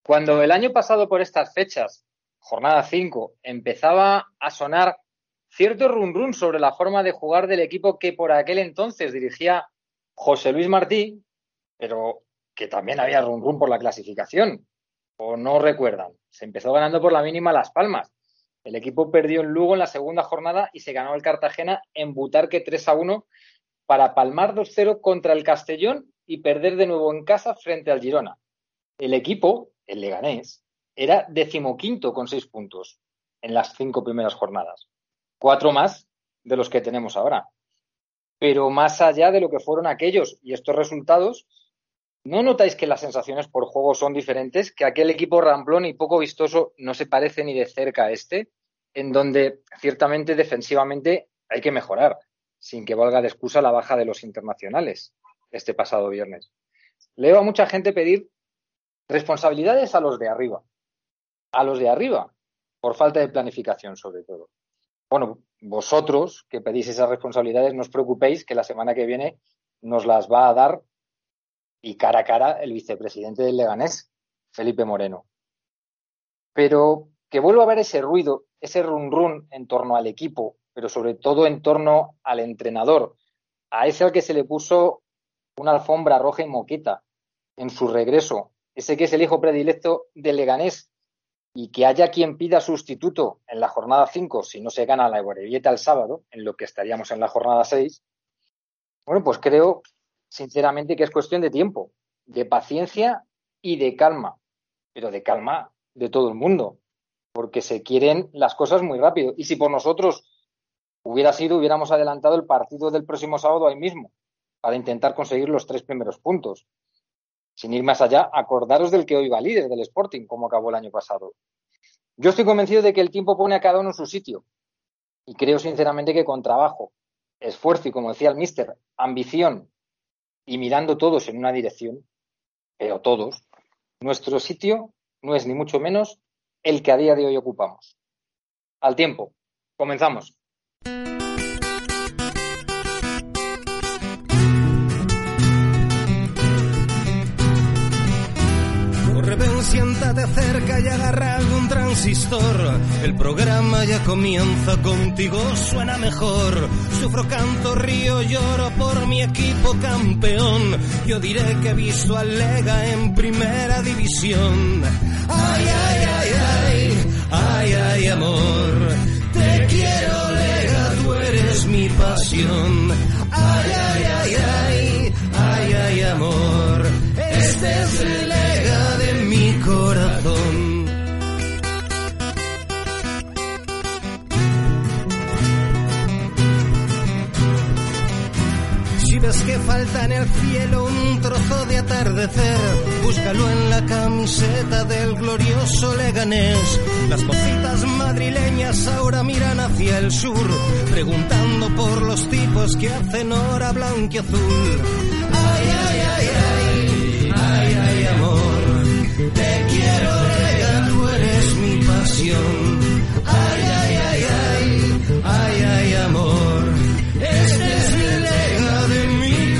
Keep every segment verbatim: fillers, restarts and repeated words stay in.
Cuando el año pasado por estas fechas, jornada cinco, empezaba a sonar cierto run run sobre la forma de jugar del equipo que por aquel entonces dirigía José Luis Martí, pero que también había run run por la clasificación, o no recuerdan. Se empezó ganando por la mínima Las Palmas. El equipo perdió en Lugo en la segunda jornada y se ganó el Cartagena en Butarque tres a uno para palmar dos cero contra el Castellón y perder de nuevo en casa frente al Girona. El equipo, el Leganés, era decimoquinto con seis puntos en las cinco primeras jornadas. Cuatro más de los que tenemos ahora. Pero más allá de lo que fueron aquellos y estos resultados, ¿no notáis que las sensaciones por juego son diferentes? Que aquel equipo ramplón y poco vistoso no se parece ni de cerca a este, en donde ciertamente defensivamente hay que mejorar, sin que valga de excusa la baja de los internacionales este pasado viernes. Leo a mucha gente pedir responsabilidades a los de arriba. A los de arriba, por falta de planificación sobre todo. Bueno, vosotros que pedís esas responsabilidades, no os preocupéis que la semana que viene nos las va a dar y cara a cara el vicepresidente del Leganés, Felipe Moreno. Pero que vuelva a haber ese ruido, ese run run en torno al equipo, pero sobre todo en torno al entrenador, a ese al que se le puso una alfombra roja y moqueta en su regreso, ese que es el hijo predilecto del Leganés, y que haya quien pida sustituto en la jornada cinco si no se gana la Amorebieta el sábado, en lo que estaríamos en la jornada seis, bueno, pues creo sinceramente que es cuestión de tiempo, de paciencia y de calma, pero de calma de todo el mundo, porque se quieren las cosas muy rápido. Y si por nosotros hubiera sido, hubiéramos adelantado el partido del próximo sábado ahí mismo, para intentar conseguir los tres primeros puntos. Sin ir más allá, acordaros del que hoy va líder del Sporting, como acabó el año pasado. Yo estoy convencido de que el tiempo pone a cada uno en su sitio, y creo sinceramente que con trabajo, esfuerzo y, como decía el míster, ambición, y mirando todos en una dirección, pero todos, nuestro sitio no es ni mucho menos el que a día de hoy ocupamos. Al tiempo, comenzamos. Corre, ven, siéntate cerca y agarra algún transistor. El programa ya comienza, contigo suena mejor. Sufro, canto, río, lloro por mi equipo campeón. Yo diré que he visto al Lega en primera división. Ay, ay, ay, ay, ay, ay, amor. Te quiero, Lega, tú eres mi pasión. Ay, ay, ay, ay, ay, ay, amor. Este es el Lega de mi corazón. Si ves que falta en el cielo un trozo de atardecer, búscalo en la camiseta del glorioso Leganés. Las mocitas madrileñas ahora miran hacia el sur, preguntando por los tipos que hacen hora blanquiazul. Ay, ay, ay, ay, ay, ay, amor. Te quiero, Lega, tú eres mi pasión. Ay, ay, ay, ay, ay, ay, amor. Este es el Lega de mi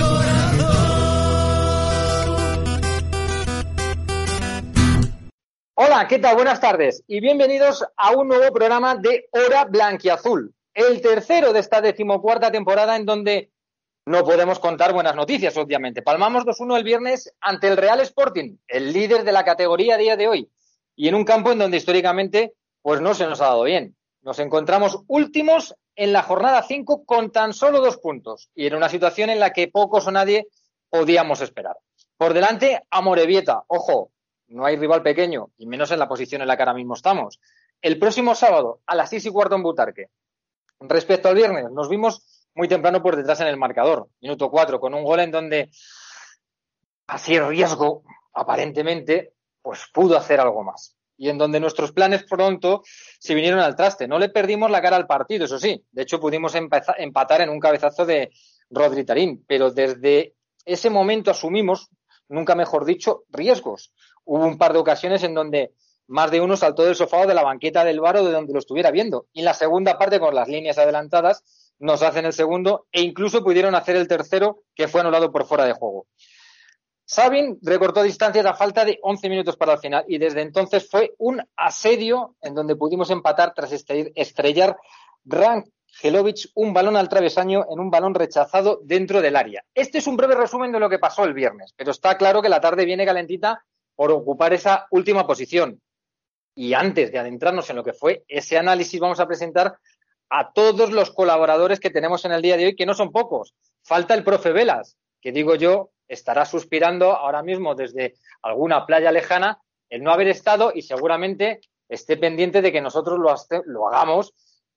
corazón. Hola, ¿qué tal? Buenas tardes y bienvenidos a un nuevo programa de Hora Blanquiazul, el tercero de esta decimocuarta temporada en donde no podemos contar buenas noticias, obviamente. Palmamos dos uno el viernes ante el Real Sporting, el líder de la categoría a día de hoy, y en un campo en donde históricamente pues no se nos ha dado bien. Nos encontramos últimos en la jornada cinco con tan solo dos puntos y en una situación en la que pocos o nadie podíamos esperar. Por delante, Amorebieta. Ojo, no hay rival pequeño, y menos en la posición en la que ahora mismo estamos. El próximo sábado, a las seis y cuarto en Butarque. Respecto al viernes, nos vimos muy temprano por detrás en el marcador, minuto cuatro, con un gol en donde, así riesgo, aparentemente, pues pudo hacer algo más. Y en donde nuestros planes pronto se vinieron al traste. No le perdimos la cara al partido, eso sí. De hecho, pudimos empezar, empatar en un cabezazo de Rodri Tarín. Pero desde ese momento asumimos, nunca mejor dicho, riesgos. Hubo un par de ocasiones en donde más de uno saltó del sofá o de la banqueta del bar o de donde lo estuviera viendo. Y en la segunda parte, con las líneas adelantadas, nos hacen el segundo e incluso pudieron hacer el tercero, que fue anulado por fuera de juego. Sabin recortó distancias a falta de once minutos para el final y desde entonces fue un asedio en donde pudimos empatar tras estrellar Rangelovic un balón al travesaño en un balón rechazado dentro del área. Este es un breve resumen de lo que pasó el viernes, pero está claro que la tarde viene calentita por ocupar esa última posición. Y antes de adentrarnos en lo que fue ese análisis, vamos a presentar a todos los colaboradores que tenemos en el día de hoy, que no son pocos. Falta el profe Velas, que digo yo, estará suspirando ahora mismo desde alguna playa lejana el no haber estado y seguramente esté pendiente de que nosotros lo, hace, lo hagamos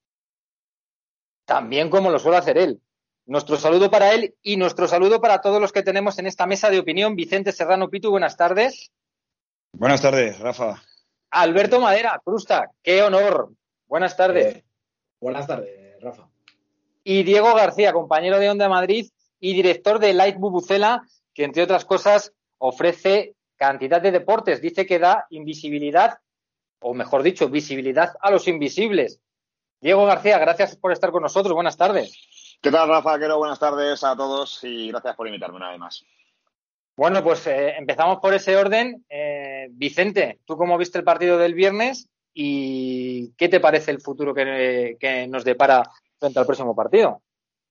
también como lo suele hacer él. Nuestro saludo para él y nuestro saludo para todos los que tenemos en esta mesa de opinión. Vicente Serrano Pitu, buenas tardes. Buenas tardes, Rafa. Alberto Madera, Crusta, qué honor. Buenas tardes. Eh, buenas tardes, Rafa. Y Diego García, compañero de Onda Madrid y director de Light Bubucela, que entre otras cosas ofrece cantidad de deportes. Dice que da invisibilidad, o mejor dicho, visibilidad a los invisibles. Diego García, gracias por estar con nosotros. Buenas tardes. ¿Qué tal, Rafa? Quiero buenas tardes a todos y gracias por invitarme una vez más. Bueno, pues eh, empezamos por ese orden. Eh, Vicente, ¿tú cómo viste el partido del viernes y qué te parece el futuro que, que nos depara frente al próximo partido?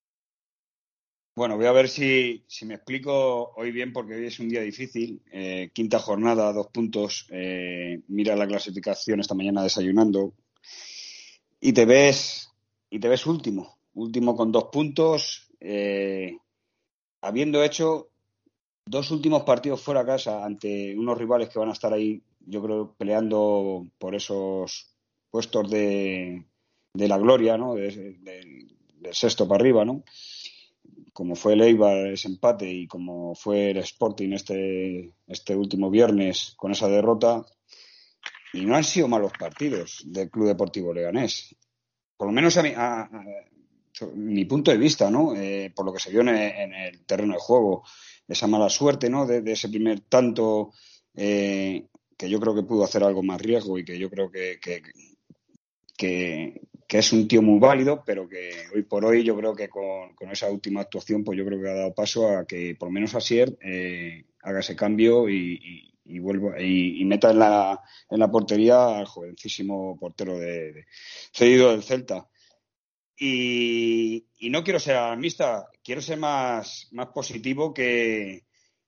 Bueno, voy a ver si, si me explico hoy bien, porque hoy es un día difícil. Eh, quinta jornada, dos puntos. Eh, mira la clasificación esta mañana desayunando y te ves y te ves último, último con dos puntos, eh, habiendo hecho dos últimos partidos fuera de casa ante unos rivales que van a estar ahí, yo creo, peleando por esos puestos de, de la gloria, ¿no? De, de, del sexto para arriba, ¿no? Como fue el Eibar ese empate y como fue el Sporting este, este último viernes con esa derrota. Y no han sido malos partidos del Club Deportivo Leganés. Por lo menos a mi, a, a, a mi punto de vista, ¿no? Eh, por lo que se vio en el, en el terreno de juego. Esa mala suerte, ¿no? De, de ese primer tanto, eh, que yo creo que pudo hacer algo más riesgo y que yo creo que, que, que, que es un tío muy válido, pero que hoy por hoy yo creo que con, con esa última actuación, pues yo creo que ha dado paso a que por lo menos Asier eh, haga ese cambio y, y, y vuelva y, y meta en la, en la portería al jovencísimo portero de, de cedido del Celta. Y, y no quiero ser alarmista, quiero ser más, más positivo que,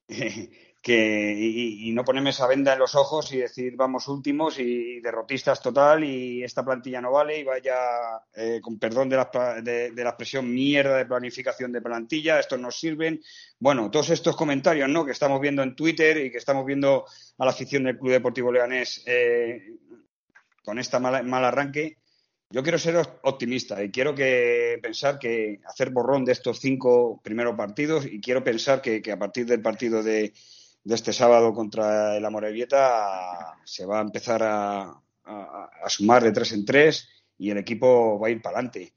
que y, y no ponerme esa venda en los ojos y decir vamos últimos y derrotistas total y esta plantilla no vale y vaya, eh, con perdón de la, de, de la expresión, mierda de planificación de plantilla, estos nos sirven. Bueno, todos estos comentarios, ¿no?, que estamos viendo en Twitter y que estamos viendo a la afición del Club Deportivo Leganés eh, con este mal, mal arranque. Yo quiero ser optimista y quiero que pensar que hacer borrón de estos cinco primeros partidos y quiero pensar que, que a partir del partido de, de este sábado contra el Amorebieta se va a empezar a, a, a sumar de tres en tres y el equipo va a ir para adelante.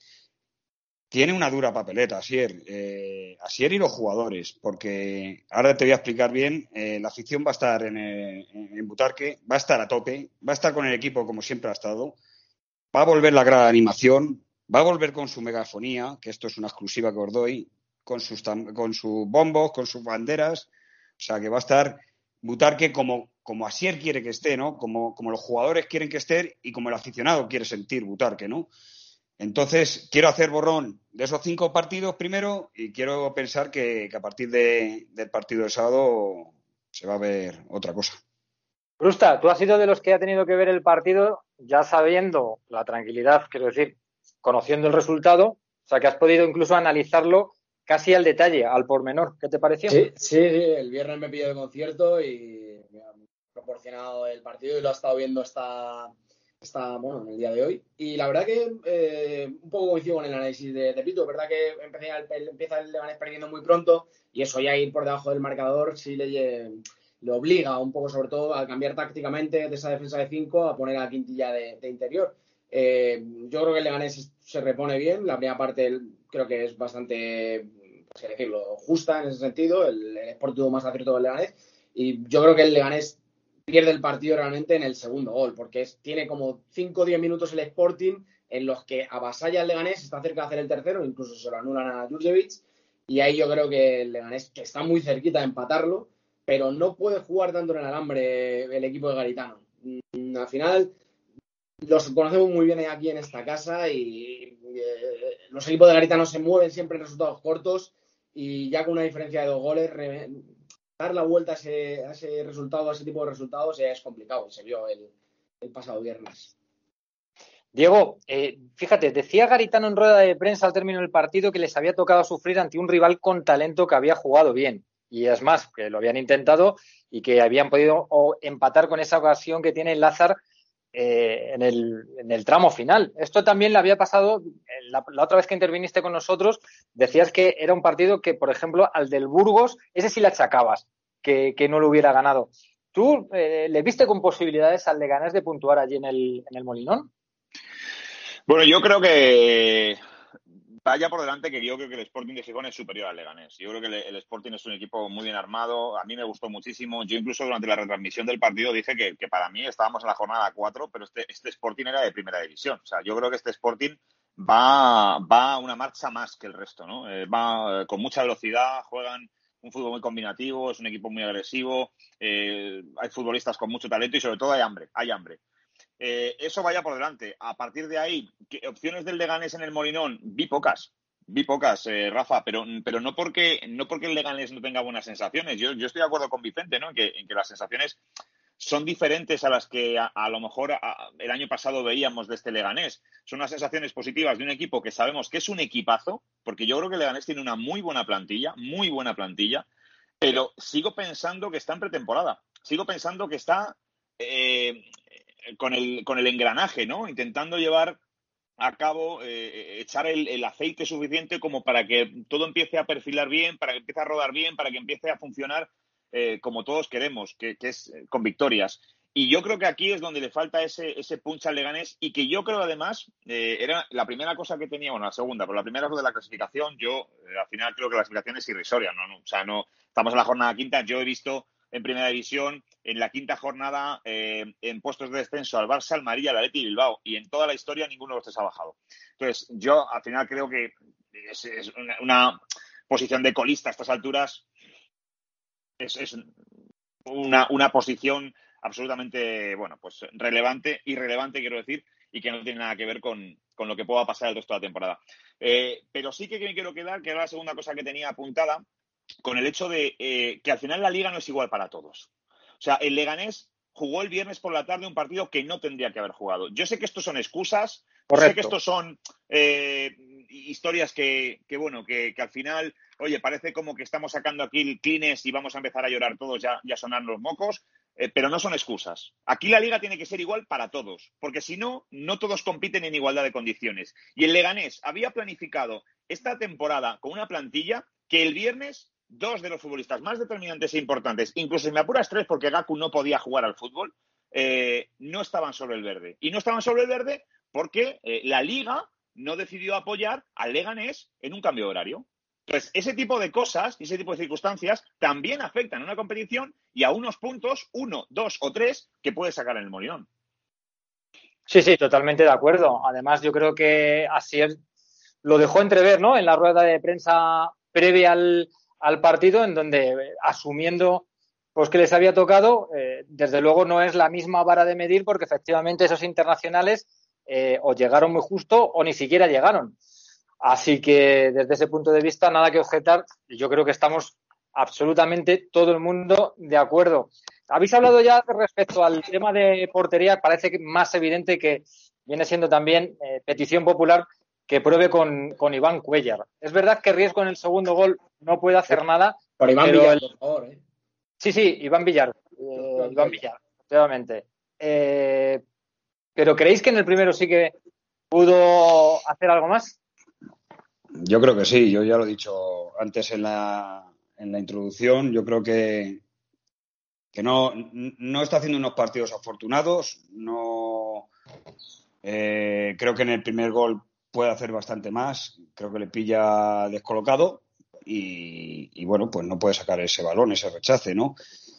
Tiene una dura papeleta, Asier, eh, Asier y los jugadores, porque ahora te voy a explicar bien, eh, la afición va a estar en, el, en Butarque, va a estar a tope, va a estar con el equipo como siempre ha estado. Va a volver la gran animación, va a volver con su megafonía, que esto es una exclusiva que os doy, con sus, con sus bombos, con sus banderas. O sea, que va a estar Butarque como, como Asier quiere que esté, ¿no? Como, como los jugadores quieren que esté y como el aficionado quiere sentir Butarque, ¿no? Entonces, quiero hacer borrón de esos cinco partidos primero y quiero pensar que, que a partir de, del partido del sábado se va a ver otra cosa. Crusta, tú has sido de los que ha tenido que ver el partido ya sabiendo la tranquilidad, quiero decir, conociendo el resultado, o sea que has podido incluso analizarlo casi al detalle, al pormenor. ¿Qué te pareció? Sí, sí, sí, el viernes me pilló de concierto y me ha proporcionado el partido y lo he estado viendo hasta, hasta bueno, en el día de hoy. Y la verdad que eh, un poco coincido con el análisis de, de Pito, verdad que empieza el, empieza el Leganés perdiendo muy pronto y eso ya ir por debajo del marcador sí le... le obliga un poco, sobre todo, a cambiar tácticamente de esa defensa de cinco a poner a Quintilla de, de interior. Eh, yo creo que el Leganés se repone bien. La primera parte creo que es bastante, pues, qué decirlo, justa en ese sentido. El, el Sport tuvo más acierto del Leganés. Y yo creo que el Leganés pierde el partido realmente en el segundo gol, porque es, tiene como cinco o diez minutos el Sporting en los que avasalla el Leganés, está cerca de hacer el tercero, incluso se lo anulan a Jurjevic. Y ahí yo creo que el Leganés, que está muy cerquita de empatarlo, pero no puede jugar tanto en el alambre el equipo de Garitano. Al final, los conocemos muy bien aquí en esta casa y eh, los equipos de Garitano se mueven siempre en resultados cortos y ya con una diferencia de dos goles, re, dar la vuelta a ese, a ese resultado, a ese tipo de resultados es complicado y se vio el, el pasado viernes. Diego, eh, fíjate, decía Garitano en rueda de prensa al término del partido que les había tocado sufrir ante un rival con talento que había jugado bien. Y es más, que lo habían intentado y que habían podido o, empatar con esa ocasión que tiene Lázaro eh, en, el, en el tramo final. Esto también le había pasado, la, la otra vez que interviniste con nosotros, decías que era un partido que, por ejemplo, al del Burgos, ese sí le achacabas, que, que no lo hubiera ganado. ¿Tú eh, le viste con posibilidades al Leganés de puntuar allí en el, en el Molinón? Bueno, yo creo que vaya por delante que yo creo que el Sporting de Gijón es superior al Leganés. Yo creo que el Sporting es un equipo muy bien armado. A mí me gustó muchísimo. Yo incluso durante la retransmisión del partido dije que, que para mí estábamos en la jornada cuatro, pero este, este Sporting era de primera división. O sea, yo creo que este Sporting va, va a una marcha más que el resto, ¿no? Eh, va eh, con mucha velocidad, juegan un fútbol muy combinativo, es un equipo muy agresivo, eh, hay futbolistas con mucho talento y sobre todo hay hambre, hay hambre. Eh, eso vaya por delante. A partir de ahí, ¿qué opciones del Leganés en el Molinón? Vi pocas, vi pocas, eh, Rafa, pero, pero no porque no porque el Leganés no tenga buenas sensaciones. Yo, yo estoy de acuerdo con Vicente, ¿no? En que, en que las sensaciones son diferentes a las que a, a lo mejor a, el año pasado veíamos de este Leganés. Son unas sensaciones positivas de un equipo que sabemos que es un equipazo, porque yo creo que el Leganés tiene una muy buena plantilla, muy buena plantilla, pero sigo pensando que está en pretemporada. Sigo pensando que está eh, con el, con el engranaje, ¿no? Intentando llevar a cabo, eh, echar el, el aceite suficiente como para que todo empiece a perfilar bien, para que empiece a rodar bien, para que empiece a funcionar eh, como todos queremos, que, que es eh, con victorias. Y yo creo que aquí es donde le falta ese, ese punch al Leganés y que yo creo además eh, era la primera cosa que tenía, bueno, la segunda, pero la primera es lo de la clasificación. Yo eh, al final creo que la clasificación es irrisoria, ¿no? no o sea, no estamos en la jornada quinta. Yo he visto en primera división, en la quinta jornada, eh, en puestos de descenso al Barça, al María, al Athletic y Bilbao. Y en toda la historia ninguno de los tres ha bajado. Entonces, yo al final creo que es, es una, una posición de colista a estas alturas. Es, es una, una posición absolutamente, bueno, pues relevante, irrelevante, quiero decir, y que no tiene nada que ver con, con lo que pueda pasar el resto de la temporada. Eh, pero sí que me quiero quedar, que era la segunda cosa que tenía apuntada, con el hecho de eh, que al final la Liga no es igual para todos. O sea, el Leganés jugó el viernes por la tarde un partido que no tendría que haber jugado. Yo sé que estos son excusas, Correcto. sé que estos son eh, historias que, que bueno, que, que al final, oye, parece como que estamos sacando aquí el Kleenex y vamos a empezar a llorar todos ya, ya sonar los mocos, eh, pero no son excusas. Aquí la Liga tiene que ser igual para todos, porque si no, no todos compiten en igualdad de condiciones. Y el Leganés había planificado esta temporada con una plantilla que el viernes dos de los futbolistas más determinantes e importantes, incluso si me apuras tres porque Gaku no podía jugar al fútbol, eh, no estaban sobre el verde. Y no estaban sobre el verde porque eh, la Liga no decidió apoyar al Leganés en un cambio de horario. Entonces, ese tipo de cosas y ese tipo de circunstancias también afectan a una competición y a unos puntos, uno, dos o tres, que puede sacar en el Molinón. Sí, sí, totalmente de acuerdo. Además, yo creo que Asier lo dejó entrever, ¿no? En la rueda de prensa previa al, al partido, en donde, asumiendo pues que les había tocado, eh, desde luego no es la misma vara de medir, porque efectivamente esos internacionales eh, o llegaron muy justo o ni siquiera llegaron. Así que desde ese punto de vista, nada que objetar. Yo creo que estamos absolutamente todo el mundo de acuerdo. Habéis hablado ya respecto al tema de portería, parece que más evidente que viene siendo también eh, petición popular que pruebe con, con Iván Cuéllar. Es verdad que Riesgo en el segundo gol no puede hacer nada. Por Iván pero Villar, el... por favor. ¿eh? Sí, sí, Iván Villar. Eh, Iván Villar, efectivamente. Eh, ¿Pero creéis que en el primero sí que pudo hacer algo más? Yo creo que sí. Yo ya lo he dicho antes en la, en la introducción. Yo creo que, que no, no está haciendo unos partidos afortunados. No, eh, creo que en el primer gol puede hacer bastante más. Creo que le pilla descolocado y, y bueno, pues no puede sacar ese balón, ese rechace, ¿no?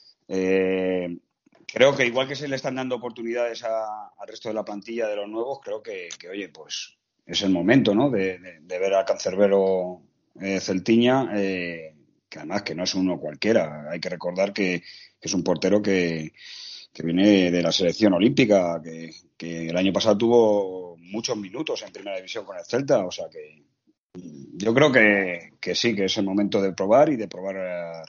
Eh, creo que igual que se le están dando oportunidades a, al resto de la plantilla de los nuevos, creo que, que oye, pues es el momento, ¿no? De, de, de ver al cancerbero eh, Celtiña eh, que además que no es uno cualquiera. Hay que recordar que, que es un portero que, que viene de la selección olímpica, que, que el año pasado tuvo muchos minutos en primera división con el Celta, o sea que yo creo que, que sí, que es el momento de probar y de probar a,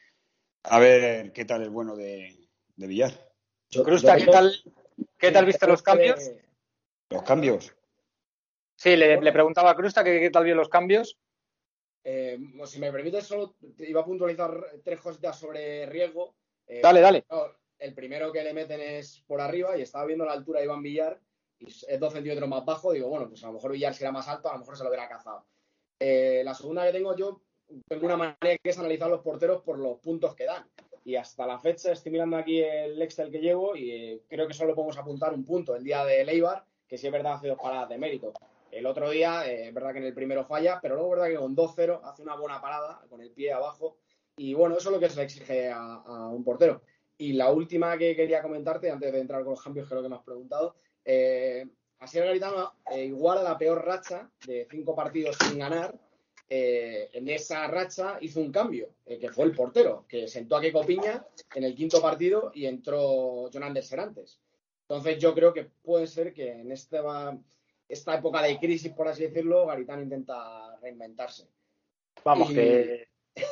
a ver qué tal es bueno de, de Villar. Crusta, ¿qué tal, qué tal viste los cambios? ¿Los cambios? Sí, le, le preguntaba a Crusta que qué tal vio los cambios. Eh, si me permites, solo te iba a puntualizar tres cositas sobre Riesgo. Eh, dale, dale. El primero que le meten es por arriba y estaba viendo la altura de Iván Villar y es dos centímetros más bajo. Digo, bueno, pues a lo mejor Villar si era más alto, a lo mejor se lo hubiera cazado. Eh, la segunda que tengo yo, tengo una manera que es analizar los porteros por los puntos que dan. Y hasta la fecha estoy mirando aquí el Excel que llevo y eh, creo que solo podemos apuntar un punto. El día de Leibar, que sí es verdad hace dos paradas de mérito. El otro día, eh, es verdad que en el primero falla, pero luego es verdad que con dos cero hace una buena parada, con el pie abajo. Y bueno, eso es lo que se le exige a, a un portero. Y la última que quería comentarte, antes de entrar con los cambios, que es lo que me has preguntado, eh, Asier Garitano eh, iguala la peor racha de cinco partidos sin ganar. Eh, en esa racha hizo un cambio, eh, que fue el portero, que sentó a Keco Piña en el quinto partido y entró Jonander Serantes. Entonces yo creo que puede ser que en esta, esta época de crisis, por así decirlo, Garitano intenta reinventarse. Vamos, y... que...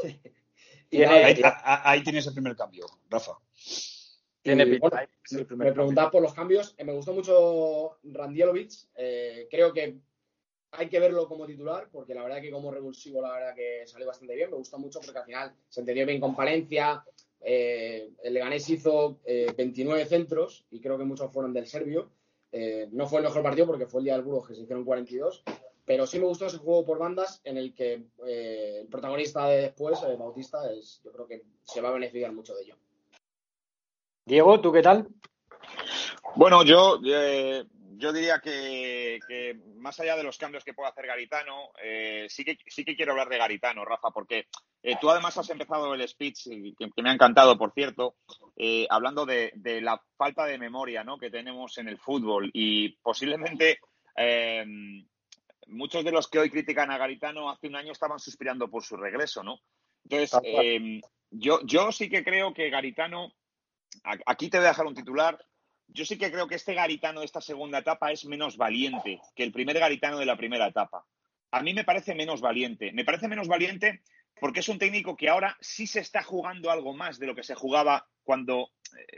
Tiene, ahí, ahí tienes el primer cambio, Rafa. Tiene y, bueno, me, me preguntaba por los cambios. Me gustó mucho Randielovic. Eh, creo que hay que verlo como titular, porque la verdad que como revulsivo, la verdad que salió bastante bien. Me gustó mucho porque al final se entendió bien con Palencia. Eh, el Leganés hizo eh, veintinueve centros y creo que muchos fueron del serbio. Eh, no fue el mejor partido porque fue el día del Burgos que se hicieron cuarenta y dos. Pero sí me gustó ese juego por bandas en el que eh, el protagonista de después, eh, Bautista, es, yo creo que se va a beneficiar mucho de ello. Diego, ¿tú qué tal? Bueno, yo, eh, yo diría que, que más allá de los cambios que puede hacer Garitano, eh, sí, que, sí que quiero hablar de Garitano, Rafa, porque eh, tú además has empezado el speech, que, que me ha encantado, por cierto, eh, hablando de, de la falta de memoria, ¿no?, que tenemos en el fútbol y posiblemente... Eh, muchos de los que hoy critican a Garitano hace un año estaban suspirando por su regreso, ¿no? Entonces, eh, yo, yo sí que creo que Garitano, aquí te voy a dejar un titular, yo sí que creo que este Garitano de esta segunda etapa es menos valiente que el primer Garitano de la primera etapa. A mí me parece menos valiente. Me parece menos valiente porque es un técnico que ahora sí se está jugando algo más de lo que se jugaba cuando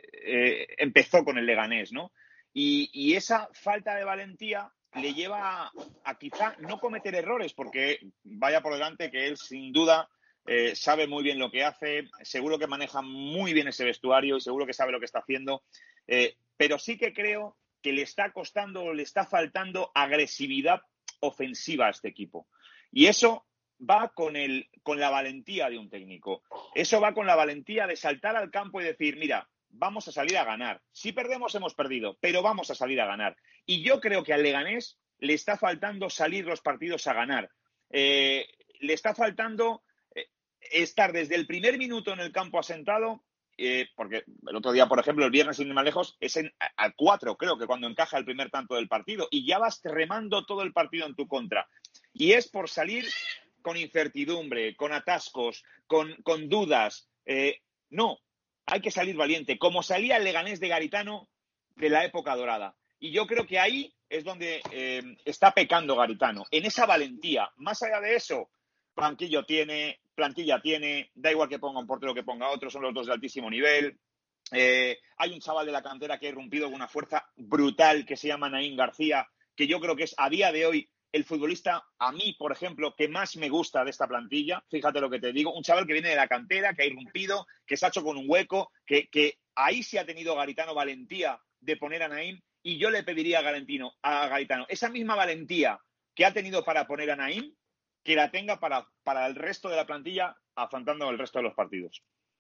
eh, empezó con el Leganés, ¿no? Y, y esa falta de valentía le lleva a, a quizá no cometer errores, porque vaya por delante que él sin duda eh, sabe muy bien lo que hace, seguro que maneja muy bien ese vestuario y seguro que sabe lo que está haciendo, eh, pero sí que creo que le está costando, le está faltando agresividad ofensiva a este equipo. Y eso va con, el, con la valentía de un técnico. Eso va con la valentía de saltar al campo y decir, mira, vamos a salir a ganar. Si perdemos, hemos perdido, pero vamos a salir a ganar. Y yo creo que al Leganés le está faltando salir los partidos a ganar. Eh, le está faltando eh, estar desde el primer minuto en el campo asentado, eh, porque el otro día, por ejemplo, el viernes, sin ir más lejos, es en, al cuatro, creo que cuando encaja el primer tanto del partido, y ya vas remando todo el partido en tu contra. Y es por salir con incertidumbre, con atascos, con, con dudas. Eh, no. Hay que salir valiente, como salía el Leganés de Garitano de la época dorada. Y yo creo que ahí es donde eh, está pecando Garitano, en esa valentía. Más allá de eso, banquillo tiene, plantilla tiene, da igual que ponga un portero que ponga otro, son los dos de altísimo nivel. Eh, hay un chaval de la cantera que ha irrumpido con una fuerza brutal que se llama Naín García, que yo creo que es a día de hoy el futbolista, a mí, por ejemplo, que más me gusta de esta plantilla. Fíjate lo que te digo, un chaval que viene de la cantera, que ha irrumpido, que se ha hecho con un hueco, que, que ahí sí ha tenido Garitano valentía de poner a Naín, y yo le pediría a, Garantino, a Garitano esa misma valentía que ha tenido para poner a Naín, que la tenga para, para el resto de la plantilla, afrontando el resto de los partidos.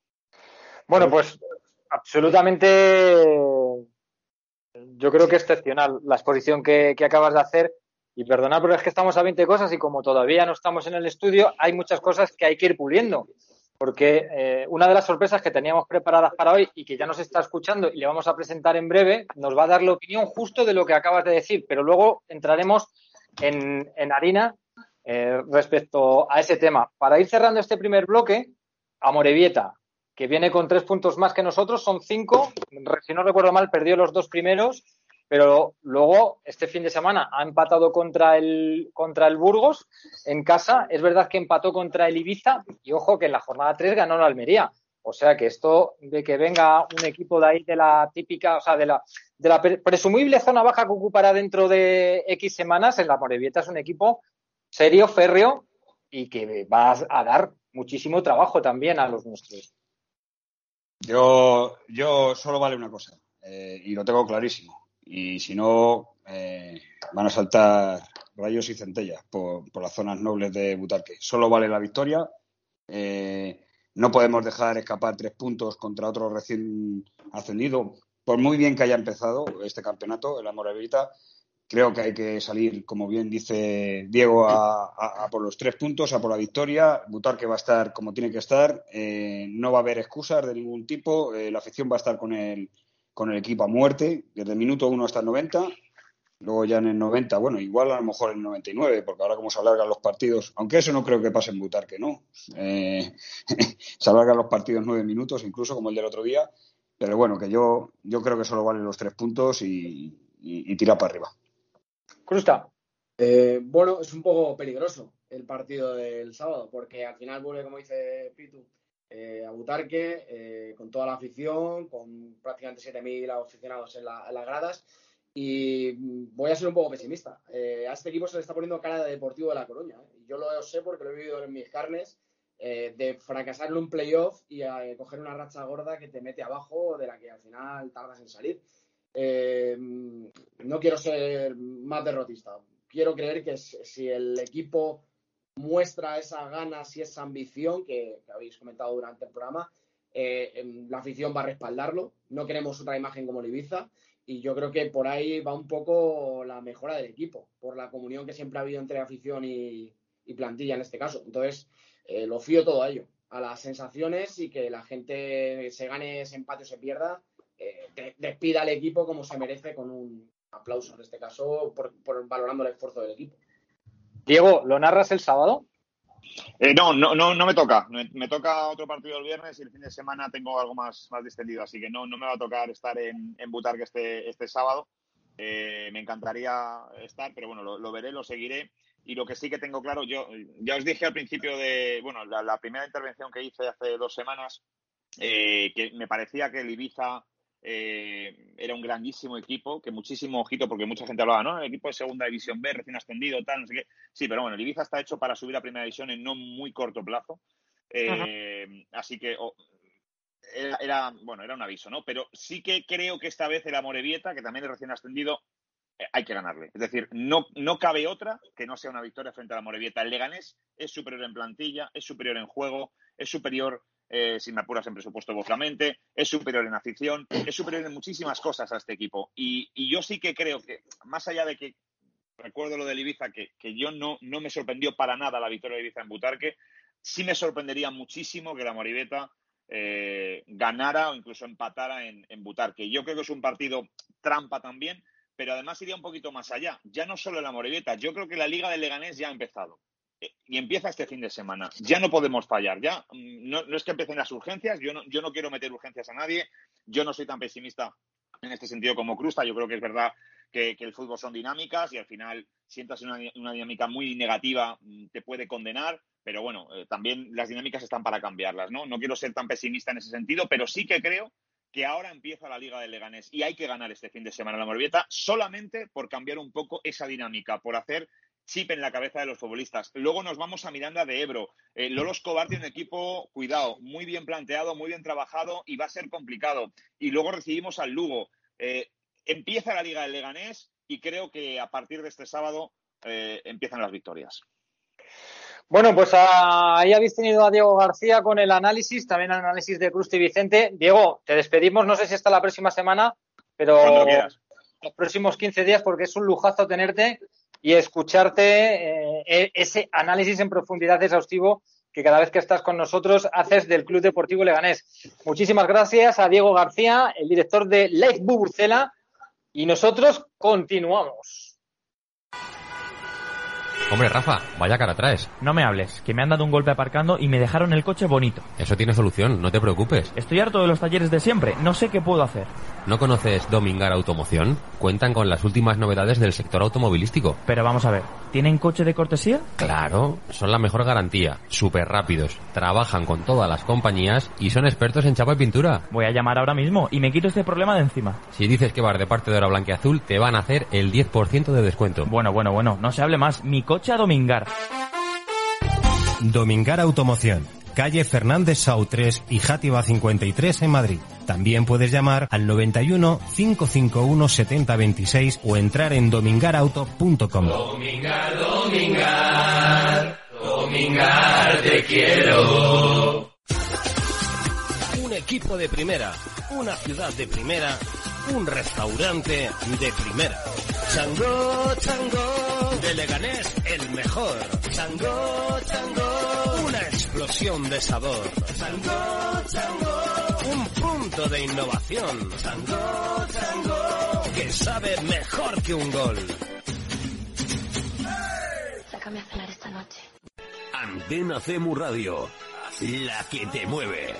Bueno, pues absolutamente, yo creo que excepcional la exposición que, que acabas de hacer. Y perdonad, pero es que estamos a veinte cosas y como todavía no estamos en el estudio, hay muchas cosas que hay que ir puliendo. Porque eh, una de las sorpresas que teníamos preparadas para hoy y que ya nos está escuchando y le vamos a presentar en breve, nos va a dar la opinión justo de lo que acabas de decir. Pero luego entraremos en, en harina eh, respecto a ese tema. Para ir cerrando este primer bloque, Amorebieta, que viene con tres puntos más que nosotros, son cinco. Si no recuerdo mal, perdió los dos primeros, pero luego este fin de semana ha empatado contra el, contra el Burgos en casa. Es verdad que empató contra el Ibiza y ojo que en la jornada tres ganó la Almería. O sea que esto de que venga un equipo de ahí de la típica, o sea, de la, de la presumible zona baja que ocupará dentro de X semanas, en la Amorebieta es un equipo serio, férreo y que va a dar muchísimo trabajo también a los nuestros. Yo, yo solo vale una cosa, eh, y lo tengo clarísimo. Y si no, eh, van a saltar rayos y centellas por, por las zonas nobles de Butarque. Solo vale la victoria. Eh, no podemos dejar escapar tres puntos contra otro recién ascendido. Por muy bien que haya empezado este campeonato, el Amorebieta, creo que hay que salir, como bien dice Diego, a, a, a por los tres puntos, a por la victoria. Butarque va a estar como tiene que estar. Eh, no va a haber excusas de ningún tipo. Eh, la afición va a estar con el, con el equipo a muerte, desde el minuto uno hasta el noventa. Luego ya en el noventa, bueno, igual a lo mejor en el noventa y nueve, porque ahora como se alargan los partidos, aunque eso no creo que pase en Butarque, ¿no? Eh, se alargan los partidos nueve minutos, incluso como el del otro día. Pero bueno, que yo, yo creo que solo valen los tres puntos y, y, y tira para arriba. Crusta. Eh, bueno, es un poco peligroso el partido del sábado, porque al final vuelve, como dice Pitu, eh, a Butarque, eh, con toda la afición, con prácticamente siete mil aficionados en, la, en las gradas, y voy a ser un poco pesimista. Eh, a este equipo se le está poniendo cara de Deportivo de La Coruña, ¿eh? Y yo lo sé porque lo he vivido en mis carnes, eh, de fracasar en un playoff y a, eh, coger una racha gorda que te mete abajo, de la que al final tardas en salir. Eh, no quiero ser más derrotista. Quiero creer que si el equipo muestra esas ganas y esa ambición que, que habéis comentado durante el programa, eh, la afición va a respaldarlo. No queremos otra imagen como el Ibiza y yo creo que por ahí va un poco la mejora del equipo, por la comunión que siempre ha habido entre afición y, y plantilla en este caso. Entonces, eh, lo fío todo a ello, a las sensaciones y que la gente se gane ese empate o se pierda. Eh, despida al equipo como se merece, con un aplauso en este caso por, por valorando el esfuerzo del equipo. Diego, ¿lo narras el sábado? Eh, no, no, no, no me toca. Me, me toca otro partido el viernes y el fin de semana tengo algo más, más distendido, así que no, no me va a tocar estar en, en Butarque este, este sábado. Eh, me encantaría estar, pero bueno, lo, lo veré, lo seguiré. Y lo que sí que tengo claro, yo ya os dije al principio de, bueno, la, la primera intervención que hice hace dos semanas, eh, que me parecía que el Ibiza Eh, era un grandísimo equipo, que muchísimo ojito, porque mucha gente hablaba, ¿no? El equipo de segunda división B, recién ascendido, tal, no sé qué. Sí, pero bueno, el Ibiza está hecho para subir a primera división en no muy corto plazo. Eh, uh-huh. Así que oh, era, era, bueno, era un aviso, ¿no? Pero sí que creo que esta vez el Amorebieta, que también es recién ascendido, eh, hay que ganarle. Es decir, no, no cabe otra que no sea una victoria frente al Amorebieta. El Leganés es superior en plantilla, es superior en juego, es superior... Eh, si me apuras en presupuesto vocalmente, es superior en afición, es superior en muchísimas cosas a este equipo. Y, y yo sí que creo que, más allá de que recuerdo lo del Ibiza, que, que yo no, no me sorprendió para nada la victoria de Ibiza en Butarque, sí me sorprendería muchísimo que la Amorebieta eh, ganara o incluso empatara en, en Butarque. Yo creo que es un partido trampa también, pero además iría un poquito más allá. Ya no solo la Amorebieta, yo creo que la Liga del Leganés ya ha empezado. Y empieza este fin de semana. Ya no podemos fallar. Ya no, no es que empiecen las urgencias. Yo no, yo no quiero meter urgencias a nadie. Yo no soy tan pesimista en este sentido como Crusta. Yo creo que es verdad que, que el fútbol son dinámicas y al final, si entras en una, una dinámica muy negativa, te puede condenar. Pero bueno, eh, también las dinámicas están para cambiarlas, ¿no? No quiero ser tan pesimista en ese sentido, pero sí que creo que ahora empieza la Liga del Leganés y hay que ganar este fin de semana la Amorebieta solamente por cambiar un poco esa dinámica, por hacer chip en la cabeza de los futbolistas. Luego nos vamos a Miranda de Ebro. Eh, Lolo Escobar tiene un equipo, cuidado, muy bien planteado, muy bien trabajado y va a ser complicado. Y luego recibimos al Lugo. Eh, empieza la Liga del Leganés y creo que a partir de este sábado eh, empiezan las victorias. Bueno, pues a, ahí habéis tenido a Diego García con el análisis, también el análisis de Crusta y Vicente. Diego, te despedimos, no sé si hasta la próxima semana, pero cuando quieras. Los próximos quince días, porque es un lujazo tenerte y escucharte eh, ese análisis en profundidad exhaustivo que cada vez que estás con nosotros haces del Club Deportivo Leganés. Muchísimas gracias a Diego García, el director de Live Buburcela, y nosotros continuamos. Hombre, Rafa, vaya cara traes. No me hables, que me han dado un golpe aparcando y me dejaron el coche bonito. Eso tiene solución, no te preocupes. Estoy harto de los talleres de siempre, no sé qué puedo hacer. ¿No conoces Domingar Automoción? Cuentan con las últimas novedades del sector automovilístico. Pero vamos a ver, ¿tienen coche de cortesía? Claro, son la mejor garantía, súper rápidos, trabajan con todas las compañías y son expertos en chapa y pintura. Voy a llamar ahora mismo y me quito este problema de encima. Si dices que vas de parte de Hora Blanquiazul, te van a hacer el diez por ciento de descuento. Bueno, bueno, bueno, no se hable más, mi coche a Domingar. Domingar Automoción, calle Fernández Sau tres y Játiva cincuenta y tres en Madrid. También puedes llamar al noventa y uno, cinco cinco uno, setenta veintiséis o entrar en domingarauto punto com. Domingar, Domingar, Domingar, te quiero. Un equipo de primera, una ciudad de primera, un restaurante de primera. Chango, Chango, de Leganés el mejor. Chango, Chango, una explosión de sabor. Chango, Chango, un punto de innovación. Chango, Chango, que sabe mejor que un gol. Sácame a cenar esta noche. Antena C M U Radio, la que te mueve.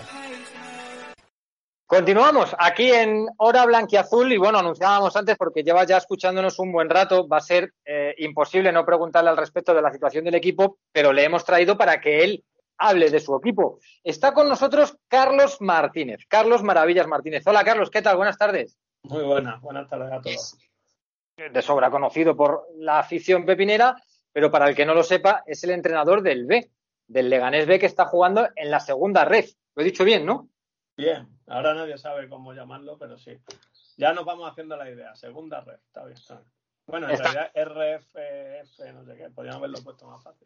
Continuamos aquí en Hora Blanquiazul y bueno, anunciábamos antes porque lleva ya escuchándonos un buen rato, va a ser eh, imposible no preguntarle al respecto de la situación del equipo, pero le hemos traído para que él hable de su equipo. Está con nosotros Carlos Martínez, Carlos Maravillas Martínez. Hola Carlos, ¿qué tal? Buenas tardes. Muy buenas, buenas tardes a todos. De sobra conocido por la afición pepinera, pero para el que no lo sepa, es el entrenador del B, del Leganés B que está jugando en la segunda ref. Lo he dicho bien, ¿no? Bien, ahora nadie sabe cómo llamarlo, pero sí. Ya nos vamos haciendo la idea. Segunda ref, está bien, está bien. Bueno, en está. realidad R F F, no sé qué, podríamos haberlo puesto más fácil.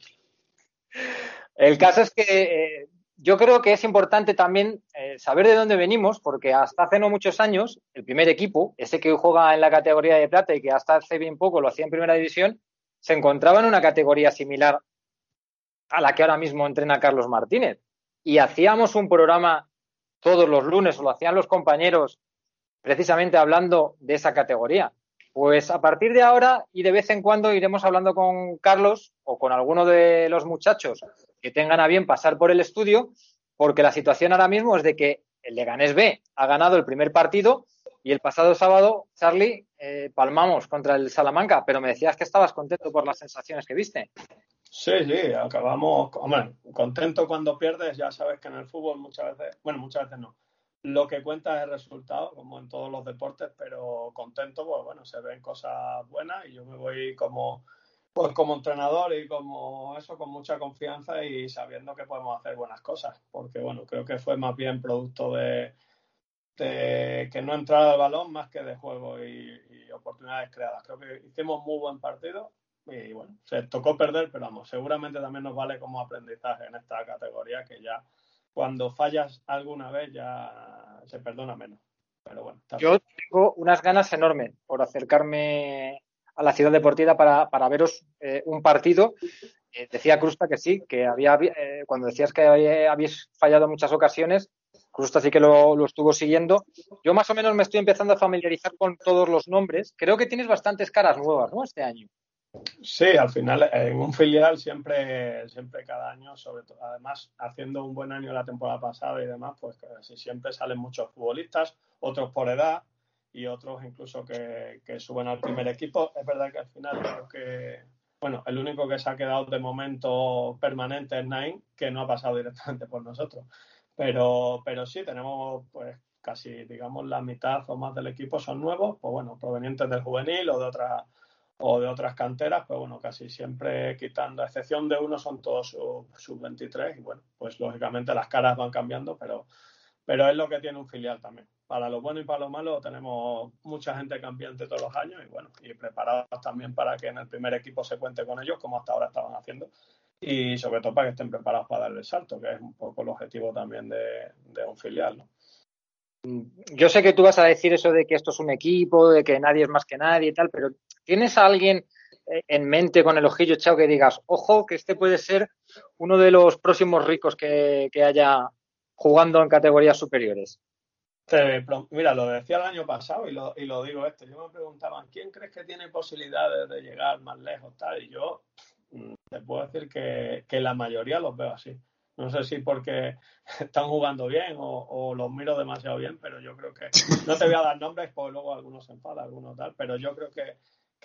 El caso es que eh, yo creo que es importante también eh, saber de dónde venimos, porque hasta hace no muchos años, el primer equipo, ese que hoy juega en la categoría de plata y que hasta hace bien poco lo hacía en primera división, se encontraba en una categoría similar a la que ahora mismo entrena Carlos Martínez. Y hacíamos un programa todos los lunes, o lo hacían los compañeros, precisamente hablando de esa categoría. Pues a partir de ahora y de vez en cuando iremos hablando con Carlos o con alguno de los muchachos que tengan a bien pasar por el estudio, porque la situación ahora mismo es de que el Leganés B ha ganado el primer partido y el pasado sábado, Charlie, eh, palmamos contra el Salamanca, pero me decías que estabas contento por las sensaciones que viste. Sí, sí, acabamos, hombre, contento cuando pierdes, ya sabes que en el fútbol muchas veces, bueno, muchas veces no, lo que cuenta es el resultado, como en todos los deportes, pero contento, pues bueno, se ven cosas buenas y yo me voy como, pues como entrenador y como eso, con mucha confianza y sabiendo que podemos hacer buenas cosas, porque bueno, creo que fue más bien producto de, de que no entrara el balón más que de juego y, y oportunidades creadas. Creo que hicimos muy buen partido. Y bueno, se tocó perder, pero vamos, seguramente también nos vale como aprendizaje en esta categoría, que ya cuando fallas alguna vez ya se perdona menos. Pero bueno, yo bien. Tengo unas ganas enormes por acercarme a la ciudad deportiva para, para veros eh, un partido. Eh, decía Crusta que sí, que había eh, cuando decías que había, habéis fallado en muchas ocasiones, Crusta sí que lo, lo estuvo siguiendo. Yo más o menos me estoy empezando a familiarizar con todos los nombres. Creo que tienes bastantes caras nuevas, ¿no? Este año. Sí, al final en un filial siempre, siempre cada año, sobre todo, además haciendo un buen año la temporada pasada y demás, pues casi siempre salen muchos futbolistas, otros por edad y otros incluso que, que suben al primer equipo. Es verdad que al final creo que, bueno, el único que se ha quedado de momento permanente es Nain, que no ha pasado directamente por nosotros. Pero, pero sí, tenemos pues casi, digamos, la mitad o más del equipo son nuevos, pues bueno, provenientes del juvenil o de otras o de otras canteras, pues bueno, casi siempre quitando, a excepción de uno, son todos sub veintitrés y bueno, pues lógicamente las caras van cambiando, pero, pero es lo que tiene un filial también. Para lo bueno y para lo malo tenemos mucha gente cambiante todos los años y bueno, y preparados también para que en el primer equipo se cuente con ellos, como hasta ahora estaban haciendo, y sobre todo para que estén preparados para darle el salto, que es un poco el objetivo también de, de un filial, ¿no? Yo sé que tú vas a decir eso de que esto es un equipo, de que nadie es más que nadie y tal, pero ¿tienes a alguien en mente con el ojillo echado que digas, ojo, que este puede ser uno de los próximos ricos que, que haya jugando en categorías superiores? Te, mira, lo decía el año pasado y lo, y lo digo esto. Yo me preguntaba, ¿quién crees que tiene posibilidades de llegar más lejos? Tal? Y yo te puedo decir que, que la mayoría los veo así. No sé si porque están jugando bien o, o los miro demasiado bien, pero yo creo que... No te voy a dar nombres porque luego algunos se enfadan, algunos tal, pero yo creo que,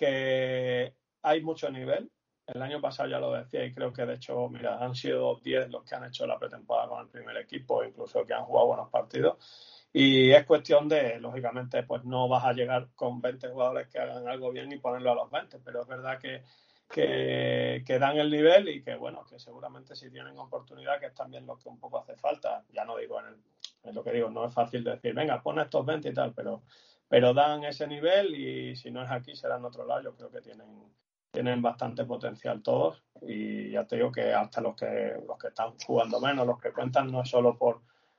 que hay mucho nivel. El año pasado ya lo decía y creo que de hecho, mira, han sido diez los que han hecho la pretemporada con el primer equipo, incluso que han jugado buenos partidos. Y es cuestión de, lógicamente, pues no vas a llegar con veinte jugadores que hagan algo bien y ponerlo a los veinte, pero es verdad que, que, que dan el nivel y que, bueno, que seguramente si tienen oportunidad, que es también lo que un poco hace falta. Ya no digo en, el, en lo que digo, no es fácil decir, venga, pon estos veinte y tal, pero, pero dan ese nivel y si no es aquí será en otro lado. Yo creo que tienen... tienen bastante potencial todos y ya te digo que hasta los que los que están jugando menos, los que cuentan, no es solo por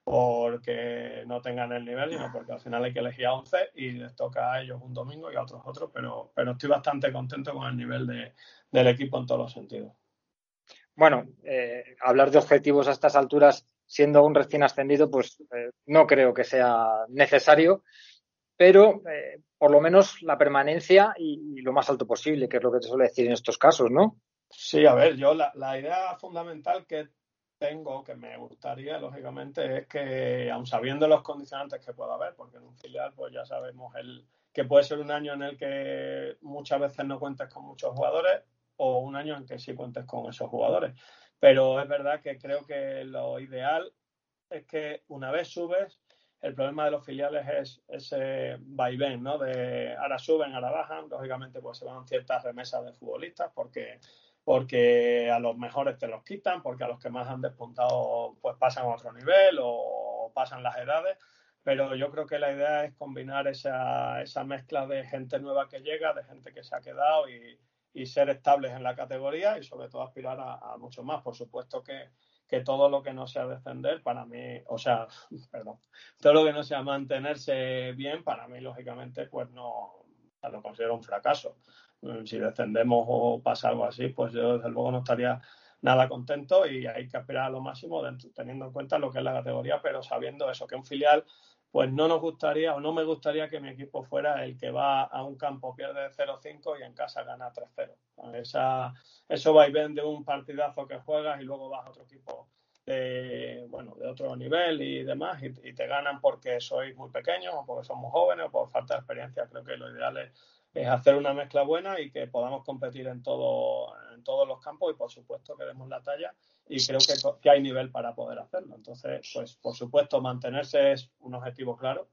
porque no tengan el nivel, sino porque al final hay que elegir a once y les toca a ellos un domingo y a otros otros, pero, pero estoy bastante contento con el nivel de, del equipo en todos los sentidos. Bueno, eh, hablar de objetivos a estas alturas, siendo un recién ascendido, pues eh, no creo que sea necesario, pero eh, por lo menos la permanencia y, y lo más alto posible, que es lo que te suele decir en estos casos, ¿no? Sí, a ver, yo la, la idea fundamental que tengo, que me gustaría, lógicamente, es que, aun sabiendo los condicionantes que pueda haber, porque en un filial, pues ya sabemos el que puede ser un año en el que muchas veces no cuentes con muchos jugadores o un año en que sí cuentes con esos jugadores. Pero es verdad que creo que lo ideal es que una vez subes, el problema de los filiales es ese vaivén, ¿no? De ahora suben, ahora bajan. Lógicamente, pues se van ciertas remesas de futbolistas porque, porque a los mejores te los quitan, porque a los que más han despuntado pues pasan a otro nivel o pasan las edades. Pero yo creo que la idea es combinar esa, esa mezcla de gente nueva que llega, de gente que se ha quedado y, y ser estables en la categoría y sobre todo aspirar a, a mucho más. Por supuesto que que todo lo que no sea descender, para mí, o sea, perdón, todo lo que no sea mantenerse bien, para mí, lógicamente, pues no, lo considero un fracaso. Si descendemos o pasa algo así, pues yo desde luego no estaría nada contento y hay que aspirar a lo máximo teniendo en cuenta lo que es la categoría, pero sabiendo eso, que un filial, pues no nos gustaría o no me gustaría que mi equipo fuera el que va a un campo, pierde cero cinco y en casa gana tres cero. Esa, eso va y ven de un partidazo que juegas y luego vas a otro equipo de, bueno, de otro nivel y demás y, y te ganan porque sois muy pequeños o porque somos jóvenes o por falta de experiencia. Creo que lo ideal es, es hacer una mezcla buena y que podamos competir en, todo, en todos los campos y por supuesto que demos la talla y creo que, que hay nivel para poder hacerlo. Entonces, pues por supuesto mantenerse es un objetivo claro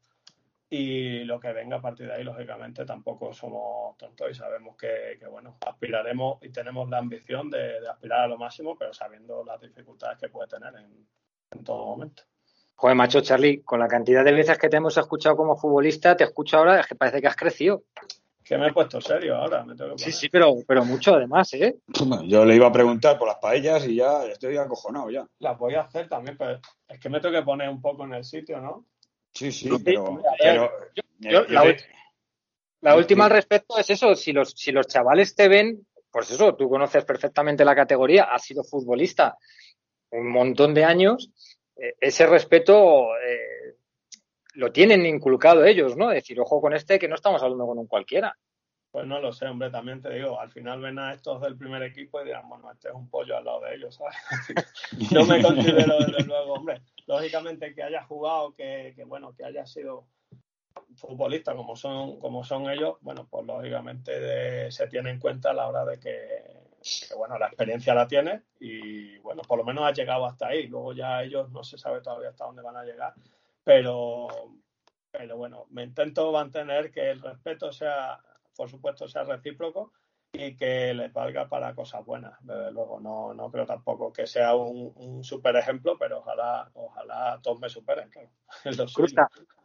y lo que venga a partir de ahí, lógicamente, tampoco somos tontos y sabemos que, que bueno, aspiraremos y tenemos la ambición de, de aspirar a lo máximo, pero sabiendo las dificultades que puede tener en, en todo momento. Joder, macho, Charlie, con la cantidad de veces que te hemos escuchado como futbolista, te escucho ahora, es que parece que has crecido. Que me he puesto serio ahora, me tengo que poner. Sí, sí, pero, pero mucho además, ¿eh? Yo le iba a preguntar por las paellas y ya estoy acojonado ya. Las voy a hacer también, pero es que me tengo que poner un poco en el sitio, ¿no? Sí, sí, pero... Sí, pero yo, yo, la, eh, la última al respecto es eso, si los, si los chavales te ven, pues eso, tú conoces perfectamente la categoría, has sido futbolista un montón de años, eh, ese respeto eh, lo tienen inculcado ellos, ¿no? Decir, ojo con este, que no estamos hablando con un cualquiera. Pues no lo sé, hombre, también te digo, al final ven a estos del primer equipo y dirán, bueno, este es un pollo al lado de ellos, ¿sabes? No me considero, desde luego, hombre, lógicamente que haya jugado, que, que bueno, que haya sido futbolista como son como son ellos, bueno, pues lógicamente de, se tiene en cuenta a la hora de que, que, bueno, la experiencia la tiene y, bueno, por lo menos ha llegado hasta ahí. Luego ya ellos no se sabe todavía hasta dónde van a llegar, pero, pero bueno, me intento mantener que el respeto sea, por supuesto, sea recíproco y que les valga para cosas buenas. Desde luego, no, no creo tampoco que sea un, un super ejemplo, pero ojalá, ojalá todos me superen, claro. Es lo suyo.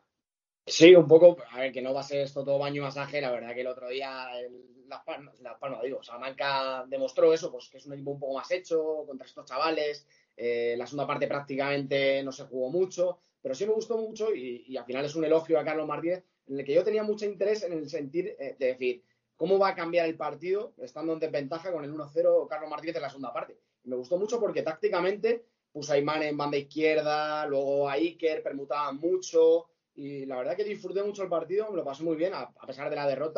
Sí, un poco, a ver, que no va a ser esto todo baño y masaje, la verdad que el otro día el, Las Palmas, Las Palmas, digo, Salamanca demostró eso, pues que es un equipo un poco más hecho contra estos chavales, eh, la segunda parte prácticamente no se jugó mucho, pero sí me gustó mucho y, y al final es un elogio a Carlos Martínez, en el que yo tenía mucho interés en el sentir eh, de decir, ¿cómo va a cambiar el partido estando en desventaja con el uno cero Carlos Martínez en la segunda parte? Y me gustó mucho porque tácticamente puso a Imane en banda izquierda, luego a Iker, permutaban mucho. Y la verdad que disfruté mucho el partido, me lo pasé muy bien, a, a pesar de la derrota.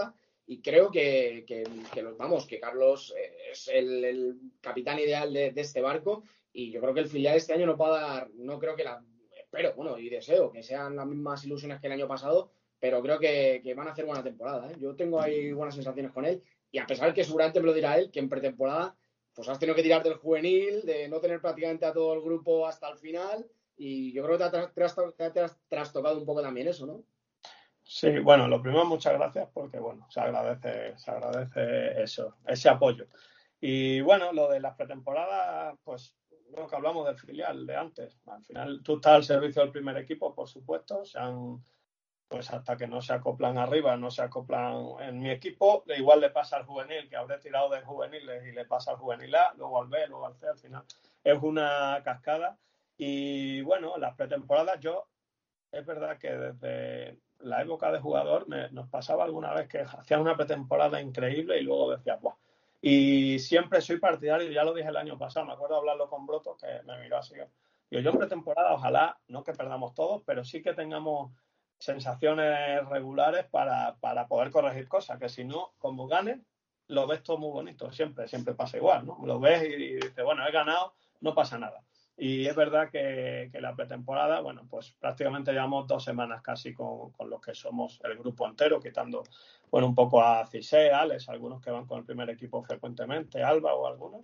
y creo que, que, que vamos, que Carlos es el, el capitán ideal de, de este barco, y yo creo que el filial este año no va a dar, no creo que la, espero, bueno, y deseo que sean las mismas ilusiones que el año pasado, pero creo que, que van a hacer buena temporada, ¿eh? Yo tengo ahí buenas sensaciones con él, y a pesar que seguramente me lo dirá él, que en pretemporada pues has tenido que tirar del juvenil, de no tener prácticamente a todo el grupo hasta el final, y yo creo que te ha, tras, te has trastocado un poco también eso, ¿no? Sí, bueno, lo primero, muchas gracias, porque bueno, se agradece, se agradece eso, ese apoyo. Y bueno, lo de las pretemporadas, pues lo que hablamos del filial de antes. Al final tú estás al servicio del primer equipo, por supuesto, se han, pues hasta que no se acoplan arriba, no se acoplan en mi equipo, igual le pasa al juvenil, que habré tirado de juveniles y le pasa al juvenil A, luego al B, luego al C, al final es una cascada. Y bueno, las pretemporadas yo, es verdad que desde la época de jugador me, nos pasaba alguna vez que hacías una pretemporada increíble y luego decías, ¡buah! Y siempre soy partidario, ya lo dije el año pasado, me acuerdo hablarlo con Broto, que me miró así. Yo, yo en pretemporada, ojalá, no que perdamos todos, pero sí que tengamos sensaciones regulares para, para poder corregir cosas, que si no, como ganes, lo ves todo muy bonito, siempre, siempre pasa igual, ¿no? Lo ves y, y dices, bueno, he ganado, no pasa nada. Y es verdad que, que la pretemporada, bueno, pues prácticamente llevamos dos semanas casi con, con los que somos el grupo entero, quitando, bueno, un poco a Cise, Alex, algunos que van con el primer equipo frecuentemente, Alba o algunos,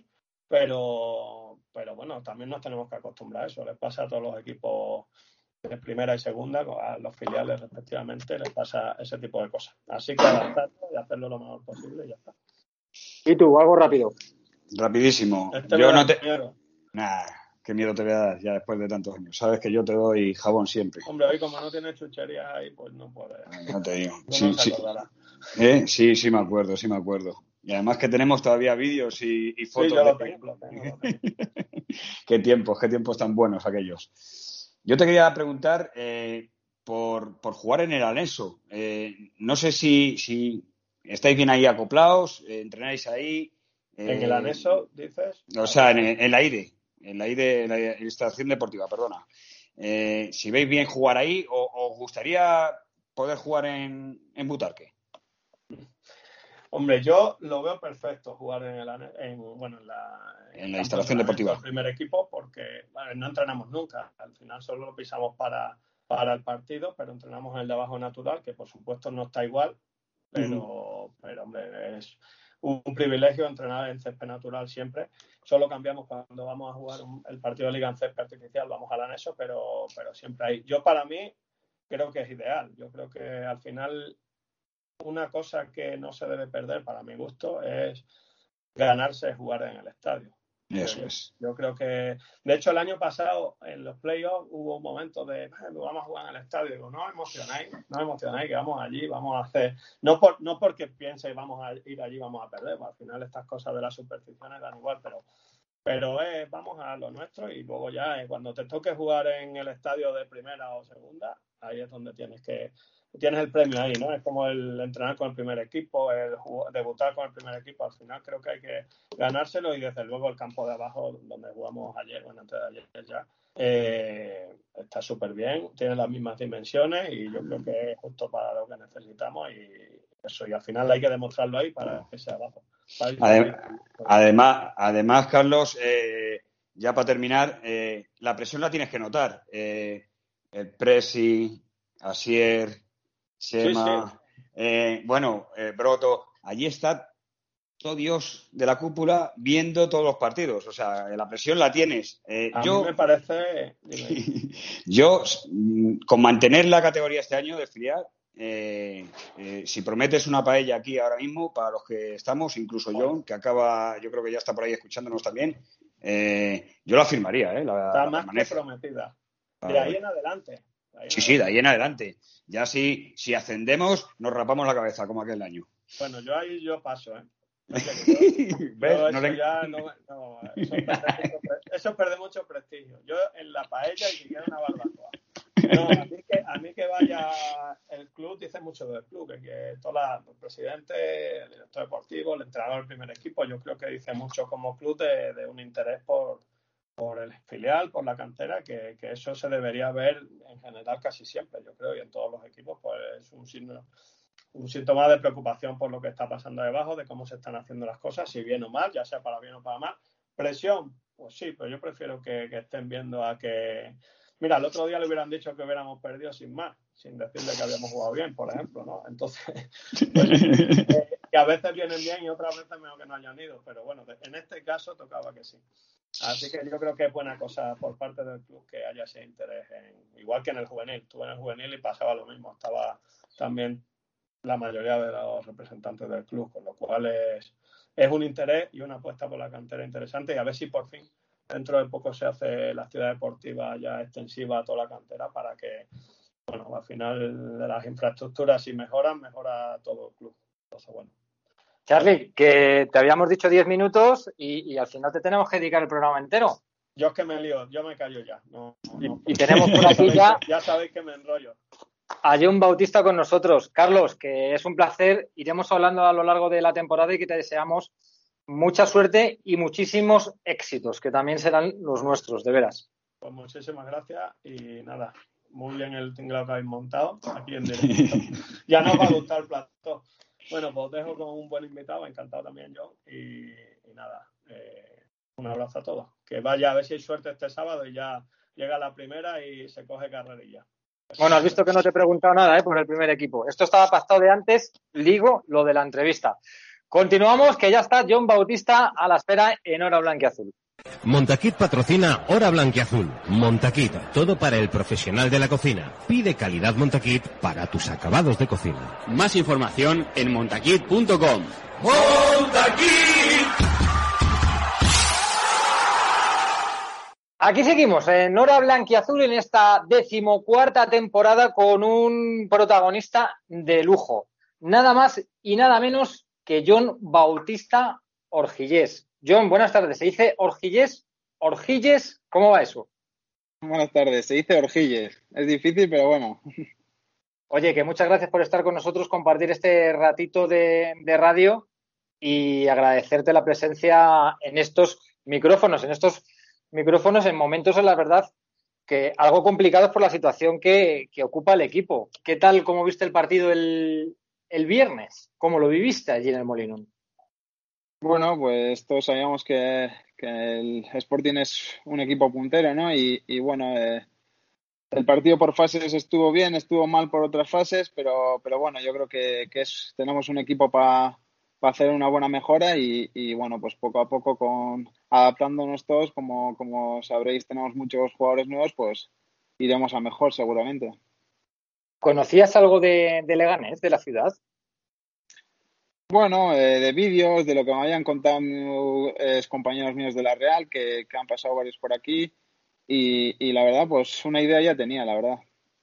pero, pero bueno, también nos tenemos que acostumbrar a eso, les pasa a todos los equipos de primera y segunda, a los filiales respectivamente, les pasa ese tipo de cosas. Así que adaptarlo y hacerlo lo mejor posible y ya está. ¿Y tú, algo rápido? Rapidísimo. Este yo me da no te... miedo. Nah, qué miedo te voy a dar ya después de tantos años. Sabes que yo te doy jabón siempre. Hombre, hoy como no tienes chucherías ahí, pues no puedes. No te digo. No Sí, se sí. acordará. ¿Eh? Sí, sí me acuerdo, sí me acuerdo. Y además que tenemos todavía vídeos y, y fotos. Sí, yo de... lo tengo, lo tengo, lo tengo. Qué tiempos, qué tiempos tan buenos aquellos. Yo te quería preguntar eh, por, por jugar en el anexo. Eh, no sé si, si estáis bien ahí acoplados, eh, entrenáis ahí. Eh, ¿En el anexo, dices? O sea, en, en la I D E, en la I D E, en la instalación deportiva, perdona. Eh, si veis bien jugar ahí, o os gustaría poder jugar en, en Butarque. Hombre, yo lo veo perfecto jugar en el en, bueno, en la, en la instalación deportiva del primer equipo, porque vale, no entrenamos nunca. Al final solo lo pisamos para, para el partido, pero entrenamos en el de abajo natural, que por supuesto no está igual, pero, uh-huh. pero hombre, es un, un privilegio entrenar en césped natural siempre. Solo cambiamos cuando vamos a jugar un, el partido de liga en césped artificial, vamos al anexo, pero, pero siempre hay. Yo para mí creo que es ideal. Yo creo que al final una cosa que no se debe perder, para mi gusto, es ganarse jugar en el estadio. Eso yo, es. Yo creo que, de hecho, el año pasado en los playoffs hubo un momento de vamos a jugar en el estadio. Digo, no os emocionáis, no os emocionáis, que vamos allí, vamos a hacer, no por, no porque piense vamos a ir allí, vamos a perder, pues al final estas cosas de las supersticiones dan igual, pero pero eh, vamos a lo nuestro y luego ya eh, cuando te toque jugar en el estadio de primera o segunda, ahí es donde tienes que tienes el premio ahí, ¿no? Es como el entrenar con el primer equipo, el jugar, debutar con el primer equipo. Al final creo que hay que ganárselo y desde luego el campo de abajo donde jugamos ayer, bueno, antes de ayer ya, eh, está súper bien, tiene las mismas dimensiones y yo creo que es justo para lo que necesitamos y eso, y al final hay que demostrarlo ahí para que sea abajo. Además, además, además, Carlos, eh, ya para terminar, eh, la presión la tienes que notar. Eh, el Presi, Asier, Chema, sí, sí. Eh, bueno, eh, Broto, allí está todo Dios de la cúpula viendo todos los partidos. O sea, la presión la tienes. Eh, A yo, mí me parece... yo, con mantener la categoría este año de filial, eh, eh, si prometes una paella aquí ahora mismo, para los que estamos, incluso John, que acaba, yo creo que ya está por ahí escuchándonos también, eh, yo la firmaría. Eh, la, está la más permanece. que prometida. De ahí en adelante. Ahí sí, sí, de ahí en adelante. Ya si, si ascendemos, nos rapamos la cabeza, como aquel año. Bueno, yo ahí yo paso, ¿eh? Yo, ¿Ves? yo no eso le... ya no, no eso, pierde mucho, eso pierde mucho prestigio. Yo en la paella y si quiero una barbacoa. No, a mí que, a mí que vaya el club, dice mucho del club, que, que toda la, el presidente, el director deportivo, el entrenador del primer equipo, yo creo que dice mucho como club de, de un interés por, por el filial, por la cantera, que, que eso se debería ver en general casi siempre, yo creo, y en todos los equipos, pues es un signo un síntoma de preocupación por lo que está pasando debajo, de cómo se están haciendo las cosas, si bien o mal, ya sea para bien o para mal. Presión, pues sí, pero yo prefiero que, que estén viendo a que... Mira, el otro día le hubieran dicho que hubiéramos perdido sin más, sin decirle que habíamos jugado bien, por ejemplo, ¿no? Entonces, pues, eh, que a veces vienen bien y otras veces mejor que no hayan ido, pero bueno, en este caso tocaba que sí. Así que yo creo que es buena cosa por parte del club que haya ese interés, en, igual que en el juvenil. Estuve en el juvenil y pasaba lo mismo, estaba también la mayoría de los representantes del club, con lo cual es, es un interés y una apuesta por la cantera interesante, y a ver si por fin dentro de poco se hace la ciudad deportiva ya extensiva a toda la cantera para que, bueno, al final de las infraestructuras, si mejoran, mejora todo el club. Entonces, bueno. Charlie, que te habíamos dicho diez minutos y, y al final te tenemos que dedicar el programa entero. Yo es que me lío, yo me callo ya. No, no, no. Y, y tenemos por aquí ya... Ya sabéis que me enrollo. A John Bautista con nosotros. Carlos, que es un placer. Iremos hablando a lo largo de la temporada y que te deseamos mucha suerte y muchísimos éxitos, que también serán los nuestros, de veras. Pues muchísimas gracias y nada, muy bien el tinglado que habéis montado aquí en directo. Ya nos va a gustar el plato. Bueno, pues os dejo con un buen invitado, encantado también yo, y, y nada, eh, un abrazo a todos. Que vaya, a ver si hay suerte este sábado y ya llega la primera y se coge carrerilla. Bueno, has visto que no te he preguntado nada, ¿eh? Por el primer equipo. Esto estaba pactado de antes, digo lo de la entrevista. Continuamos, que ya está John Bautista a la espera en Hora Blanquiazul. Montaquit patrocina Hora Blanquiazul. Montaquit, todo para el profesional de la cocina. Pide calidad Montaquit para tus acabados de cocina. Más información en montaquit punto com. ¡Montaquit! Aquí seguimos en Hora Blanquiazul en esta decimocuarta temporada con un protagonista de lujo. Nada más y nada menos que John Bautista Orgillés. John, buenas tardes. ¿Se dice Orgillés? ¿Orgilles? ¿Cómo va eso? Buenas tardes. Se dice Orgillés. Es difícil, pero bueno. Oye, que muchas gracias por estar con nosotros, compartir este ratito de, de radio y agradecerte la presencia en estos micrófonos, en estos micrófonos en momentos, en la verdad, que algo complicados por la situación que, que ocupa el equipo. ¿Qué tal, cómo viste el partido el, el viernes? ¿Cómo lo viviste allí en el Molinón? Bueno, pues todos sabíamos que, que el Sporting es un equipo puntero, ¿no? Y, y bueno, eh, el partido por fases estuvo bien, estuvo mal por otras fases, pero, pero bueno, yo creo que, que es, tenemos un equipo para pa hacer una buena mejora y, y bueno, pues poco a poco con adaptándonos todos, como, como sabréis, tenemos muchos jugadores nuevos, pues iremos a mejor seguramente. ¿Conocías algo de, de Leganés, de la ciudad? Bueno, eh, de vídeos, de lo que me habían contado eh, compañeros míos de la Real, que, que han pasado varios por aquí, y, y la verdad, pues una idea ya tenía, la verdad.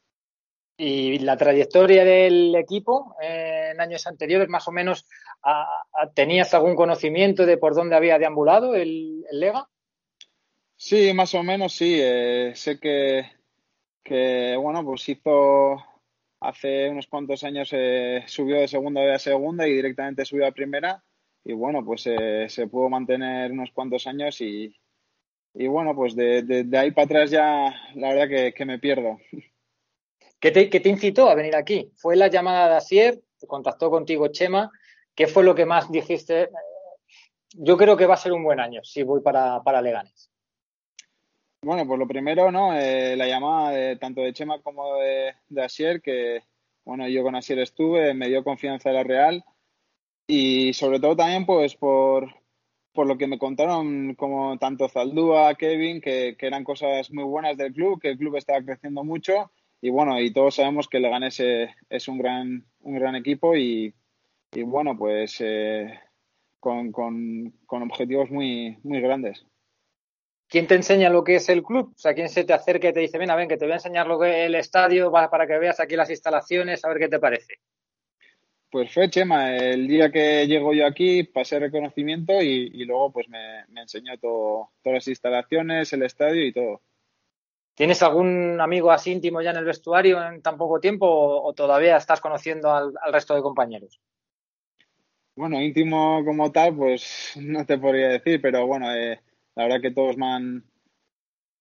¿Y la trayectoria del equipo eh, en años anteriores, más o menos, a, a, tenías algún conocimiento de por dónde había deambulado el, el Lega? Sí, más o menos sí. Eh, sé que, que, bueno, pues hizo... Hace unos cuantos años eh, subió de segunda a segunda y directamente subió a primera. Y bueno, pues eh, se pudo mantener unos cuantos años y, y bueno, pues de, de, de ahí para atrás ya la verdad que, que me pierdo. ¿Qué te, ¿Qué te incitó a venir aquí? ¿Fue la llamada de Asier? ¿Te contactó contigo Chema? ¿Qué fue lo que más dijiste? Yo creo que va a ser un buen año si voy para, para Leganés. Bueno, pues lo primero, ¿no? Eh, la llamada de, tanto de Chema como de, de Asier, que, bueno, yo con Asier estuve, me dio confianza de la Real y sobre todo también, pues, por, por lo que me contaron como tanto Zaldúa, Kevin, que, que eran cosas muy buenas del club, que el club estaba creciendo mucho y, bueno, y todos sabemos que Leganés es, es un gran, un gran equipo y, y bueno, pues, eh, con, con, con objetivos muy, muy grandes. ¿Quién te enseña lo que es el club? O sea, ¿quién se te acerca y te dice, ven, ven, que te voy a enseñar lo que es el estadio para que veas aquí las instalaciones, a ver qué te parece? Pues fue Chema. El día que llego yo aquí pasé reconocimiento y, y luego pues me, me enseñó todo, todas las instalaciones, el estadio y todo. ¿Tienes algún amigo así íntimo ya en el vestuario en tan poco tiempo o, o todavía estás conociendo al, al resto de compañeros? Bueno, íntimo como tal, pues no te podría decir, pero bueno... Eh, La verdad que todos me han,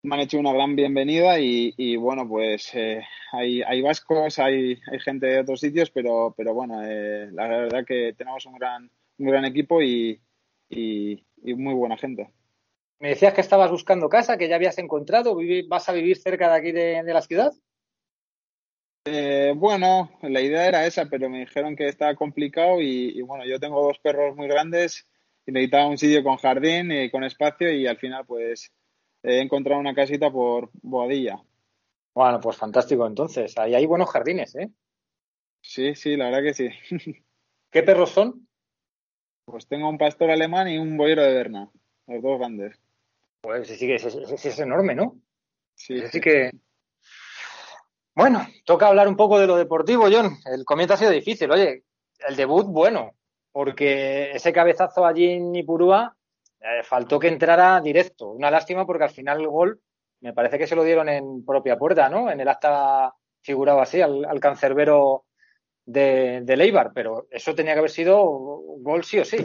me han hecho una gran bienvenida y, y bueno, pues eh, hay, hay vascos, hay, hay gente de otros sitios, pero, pero bueno, eh, la verdad que tenemos un gran, un gran equipo y, y, y muy buena gente. Me decías que estabas buscando casa, que ya habías encontrado, ¿vas a vivir cerca de aquí de, de la ciudad? Eh, bueno, la idea era esa, pero me dijeron que estaba complicado y, y bueno, yo tengo dos perros muy grandes y necesitaba un sitio con jardín y con espacio y al final pues he encontrado una casita por Boadilla. Bueno, pues fantástico entonces. Ahí hay buenos jardines, ¿eh? Sí, sí, la verdad que sí. ¿Qué perros son? Pues tengo un pastor alemán y un boyero de Berna, los dos grandes. Pues sí, sí, que es, es, es enorme, ¿no? Sí. Así que... Bueno, toca hablar un poco de lo deportivo, John. El comienzo ha sido difícil. Oye, el debut, bueno, porque ese cabezazo allí en Ipurúa eh, faltó que entrara directo. Una lástima porque al final el gol me parece que se lo dieron en propia puerta, ¿no? En el acta figuraba así al, al cancerbero de, de Leibar, pero eso tenía que haber sido gol sí o sí.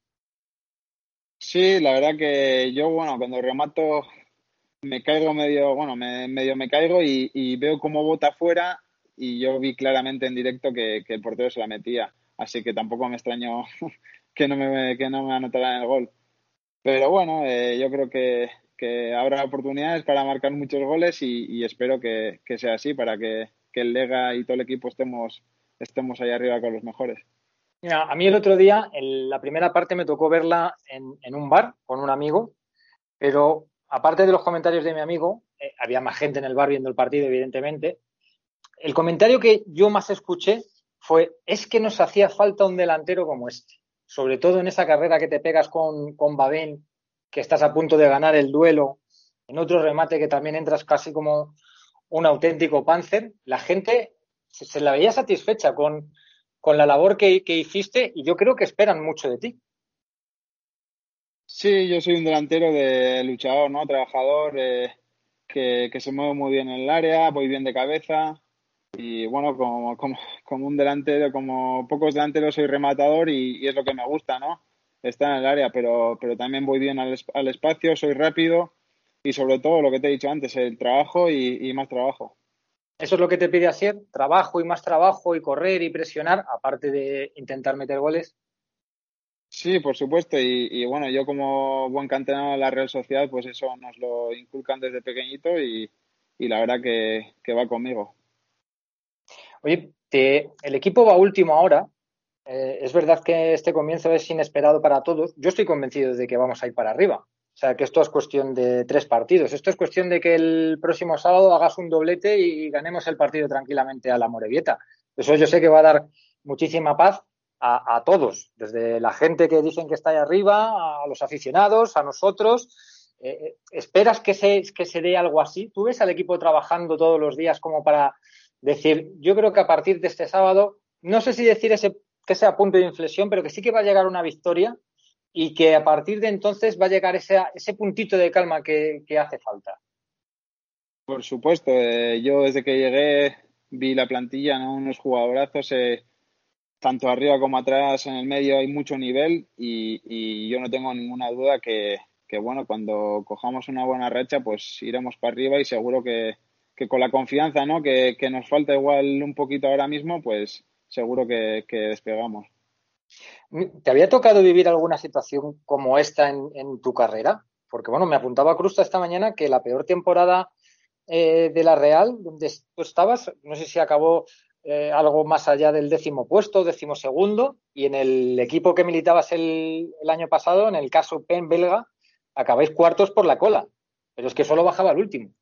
Sí, la verdad que yo, bueno, cuando remato me caigo medio, bueno, me, medio me caigo y, y veo cómo bota fuera y yo vi claramente en directo que, que el portero se la metía. Así que tampoco me extrañó que no me, que no me anotaran el gol. Pero bueno, eh, yo creo que, que habrá oportunidades para marcar muchos goles y, y espero que, que sea así para que, que el Lega y todo el equipo estemos, estemos ahí arriba con los mejores. Mira, a mí el otro día, en la primera parte me tocó verla en, en un bar con un amigo, pero aparte de los comentarios de mi amigo, eh, había más gente en el bar viendo el partido, evidentemente. El comentario que yo más escuché fue, es que nos hacía falta un delantero como este, sobre todo en esa carrera que te pegas con, con Babén, que estás a punto de ganar el duelo, en otro remate que también entras casi como un auténtico Panzer. La gente se, se la veía satisfecha con, con la labor que, que hiciste y yo creo que esperan mucho de ti. Sí, yo soy un delantero de luchador, ¿no? Trabajador, eh, que, que se mueve muy bien en el área, voy bien de cabeza y bueno, como, como, como un delantero, como pocos delanteros soy rematador y, y es lo que me gusta, ¿no? Estar en el área, pero, pero también voy bien al, al espacio, soy rápido y sobre todo lo que te he dicho antes, el trabajo y, y más trabajo. Eso es lo que te pide Asier, trabajo y más trabajo y correr y presionar, aparte de intentar meter goles. Sí, por supuesto. Y, y bueno, yo como buen canterano de la Real Sociedad, pues eso nos lo inculcan desde pequeñito y, y la verdad que, que va conmigo. Oye, te, el equipo va último ahora. Eh, es verdad que este comienzo es inesperado para todos. Yo estoy convencido de que vamos a ir para arriba. O sea, que esto es cuestión de tres partidos. Esto es cuestión de que el próximo sábado hagas un doblete y ganemos el partido tranquilamente a la Morevieta. Eso yo sé que va a dar muchísima paz a, a todos, desde la gente que dicen que está ahí arriba, a los aficionados, a nosotros. Eh, ¿Esperas que se, que se dé algo así? ¿Tú ves al equipo trabajando todos los días como para decir, yo creo que a partir de este sábado, no sé si decir ese que sea punto de inflexión, pero que sí que va a llegar una victoria y que a partir de entonces va a llegar ese, ese puntito de calma que, que hace falta? Por supuesto, eh, yo desde que llegué vi la plantilla, ¿no? Unos jugadorazos, eh, tanto arriba como atrás, en el medio hay mucho nivel y, y yo no tengo ninguna duda que, que, bueno, cuando cojamos una buena racha, pues iremos para arriba y seguro que, que con la confianza, ¿no? que, que nos falta igual un poquito ahora mismo, pues seguro que, que despegamos. ¿Te había tocado vivir alguna situación como esta en, en tu carrera? Porque, bueno, me apuntaba Crusta esta mañana que la peor temporada eh, de la Real, donde tú estabas, no sé si acabó eh, algo más allá del décimo puesto, décimo segundo, y en el equipo que militabas el, el año pasado, en el caso Pen belga, acabáis cuartos por la cola. Pero es que solo bajaba el último.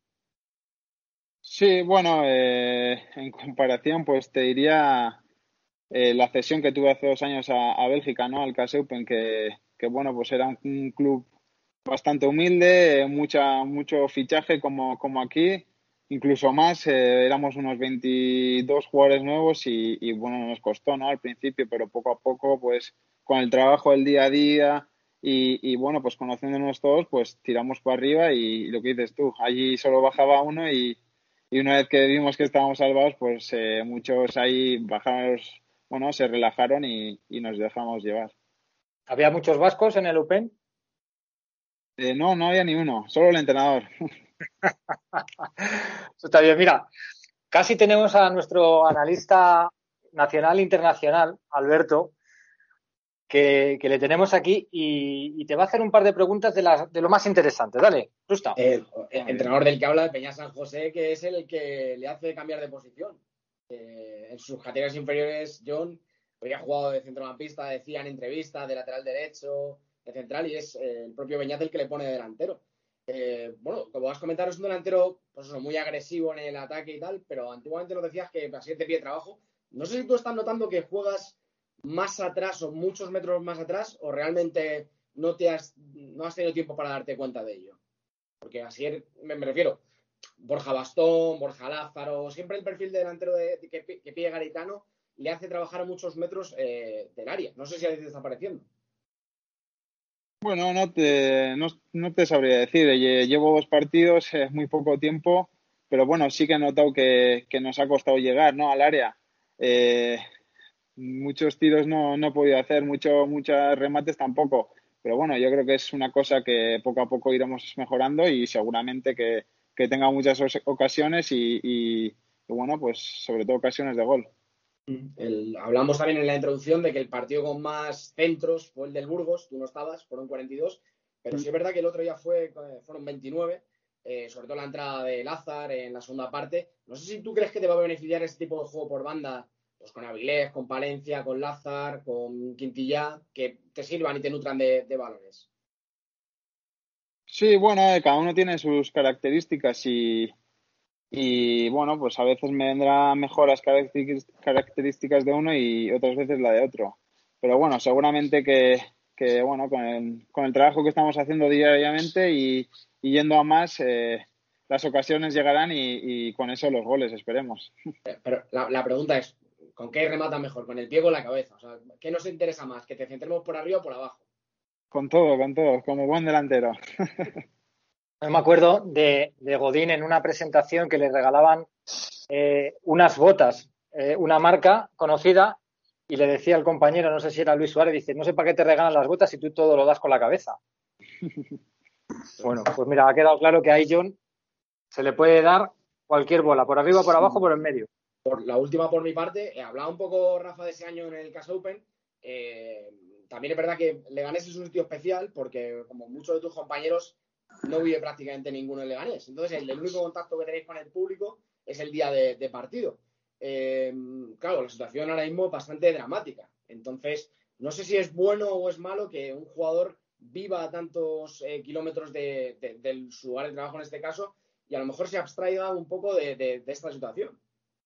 Sí, bueno, eh, en comparación, pues te diría eh, la cesión que tuve hace dos años a, a Bélgica, ¿no? Al K S Eupen, que, que bueno, pues era un, un club bastante humilde, mucha, mucho fichaje como, como aquí, incluso más, eh, éramos unos veintidós jugadores nuevos y, y bueno, nos costó, ¿no? Al principio, pero poco a poco, pues con el trabajo del día a día y, y bueno, pues conociéndonos todos, pues tiramos para arriba y, y lo que dices tú, allí solo bajaba uno y, y una vez que vimos que estábamos salvados, pues eh, muchos ahí bajaron los, bueno, se relajaron y, y nos dejamos llevar. ¿Había muchos vascos en el Eupen? Eh, no, no había ni uno, solo el entrenador. Eso está bien. Mira, casi tenemos a nuestro analista nacional e internacional, Alberto, que, que le tenemos aquí y, y te va a hacer un par de preguntas de, las, de lo más interesantes. Dale, Rusta. Eh, el entrenador del que habla de Peña San José, que es el que le hace cambiar de posición. Eh, en sus categorías inferiores, John había jugado de centrocampista, decía en entrevistas, de lateral derecho, de central, y es eh, el propio Beñat el que le pone de delantero. Eh, bueno, como has comentado, es un delantero pues eso, muy agresivo en el ataque y tal, pero antiguamente nos decías que así te pide trabajo. No sé si tú estás notando que juegas más atrás o muchos metros más atrás, o realmente no te has, no has tenido tiempo para darte cuenta de ello. Porque así me, me refiero, Borja Bastón, Borja Lázaro, siempre el perfil de delantero de, de, que, que pide Garitano le hace trabajar a muchos metros eh, del área. No sé si a ti te está pareciendo. Bueno, no te, no, no te sabría decir. Llevo dos partidos, es muy poco tiempo, pero bueno, sí que he notado que, que nos ha costado llegar, ¿no?, al área. Eh, muchos tiros no, no he podido hacer, mucho, muchos remates tampoco. Pero bueno, yo creo que es una cosa que poco a poco iremos mejorando y seguramente que, que tenga muchas ocasiones y, y, y bueno, pues sobre todo ocasiones de gol. El, hablamos también en la introducción de que el partido con más centros fue el del Burgos, tú no estabas, fueron cuarenta y dos, pero sí es verdad que el otro día fue, fueron veintinueve, eh, sobre todo la entrada de Lázaro en la segunda parte. No sé si tú crees que te va a beneficiar este tipo de juego por banda, pues con Avilés, con Palencia, con Lázaro, con Quintillá, que te sirvan y te nutran de, de valores. Sí, bueno, cada uno tiene sus características y, y bueno, pues a veces me vendrán mejor las características de uno y otras veces la de otro. Pero bueno, seguramente que, que bueno, con el, con el trabajo que estamos haciendo diariamente y, y yendo a más, eh, las ocasiones llegarán y, y con eso los goles, esperemos. Pero la, la pregunta es, ¿con qué remata mejor? ¿Con el pie o con la cabeza? O sea, ¿qué nos interesa más? ¿Que te centremos por arriba o por abajo? Con todo, con todo, como buen delantero. Yo me acuerdo de, de Godín en una presentación que le regalaban eh, unas botas, eh, una marca conocida, y le decía al compañero, no sé si era Luis Suárez, dice, no sé para qué te regalan las botas si tú todo lo das con la cabeza. Bueno, pues mira, ha quedado claro que a John se le puede dar cualquier bola, por arriba, por abajo, por el medio. Por la última por mi parte, eh, hablaba un poco Rafa de ese año en el Cash Open. Eh, también es verdad que Leganés es un sitio especial porque, como muchos de tus compañeros, no vive prácticamente ninguno en Leganés. Entonces, el, el único contacto que tenéis con el público es el día de, de partido. Eh, claro, la situación ahora mismo es bastante dramática. Entonces, no sé si es bueno o es malo que un jugador viva a tantos eh, kilómetros de, de, de su lugar de trabajo en este caso y a lo mejor se abstraiga un poco de, de, de esta situación.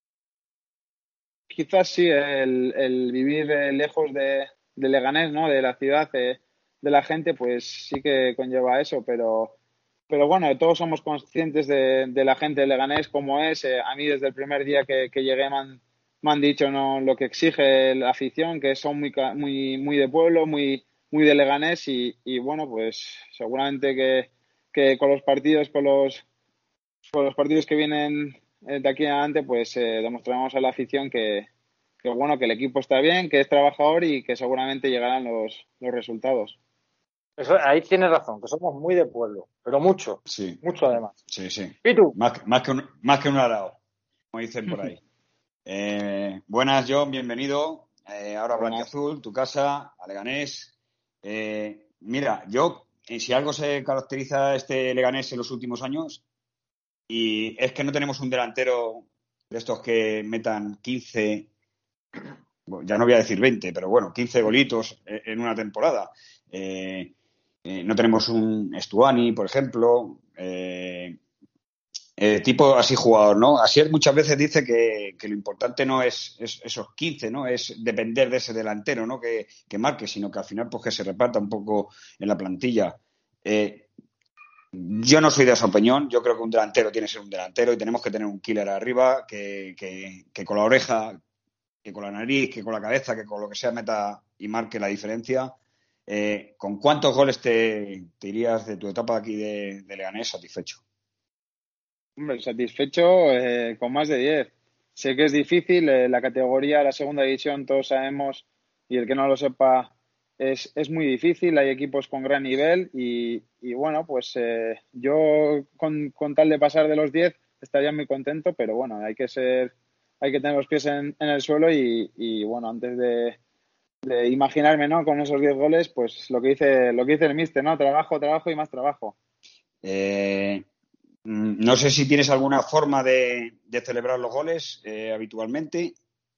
Quizás sí, el, el vivir eh, lejos de, de Leganés, ¿no?, de la ciudad, eh, de la gente, pues sí que conlleva eso, pero, pero bueno, todos somos conscientes de, de la gente de Leganés, como es. Eh, a mí desde el primer día que, que llegué me han, me han dicho, ¿no?, lo que exige la afición, que son muy, muy, muy de pueblo, muy, muy de Leganés y, y bueno, pues seguramente que, que con los partidos, con los, con los partidos que vienen de aquí en adelante, pues eh, demostraremos a la afición que, que bueno, que el equipo está bien, que es trabajador y que seguramente llegarán los, los resultados. Eso, ahí tienes razón, que somos muy de pueblo, pero mucho, sí. mucho además. Sí, sí. ¿Y tú? Más, más, que, un, más que un arao, como dicen por ahí. eh, buenas, John, bienvenido. Eh, ahora Blanquiazul, tu casa, a Leganés. Eh, mira, yo, si algo se caracteriza este Leganés en los últimos años, y es que no tenemos un delantero de estos que metan quince, bueno, ya no voy a decir veinte, pero bueno, quince golitos en una temporada. Eh, eh, no tenemos un Estuani, por ejemplo, eh, eh, tipo así jugador, ¿no? Así muchas veces dice que, que lo importante no es, es esos quince, ¿no? Es depender de ese delantero, ¿no? Que, que marque, sino que al final pues que se reparta un poco en la plantilla. Eh, Yo no soy de esa opinión. Yo creo que un delantero tiene que ser un delantero y tenemos que tener un killer arriba que, que, que con la oreja, que con la nariz, que con la cabeza, que con lo que sea meta y marque la diferencia. Eh, ¿Con cuántos goles te, te irías de tu etapa aquí de, de Leganés satisfecho? Hombre, satisfecho eh, con más de diez. Sé que es difícil, eh, la categoría, la segunda división, todos sabemos, y el que no lo sepa, es, es muy difícil, hay equipos con gran nivel y, y bueno, pues eh, yo con, con tal de pasar de los diez estaría muy contento, pero bueno, hay que ser, hay que tener los pies en, en el suelo y, y bueno, antes de, de imaginarme, ¿no? Con esos diez goles, pues lo que dice, lo que dice el míster, ¿no? Trabajo, trabajo y más trabajo. Eh, no sé si tienes alguna forma de, de celebrar los goles eh, habitualmente.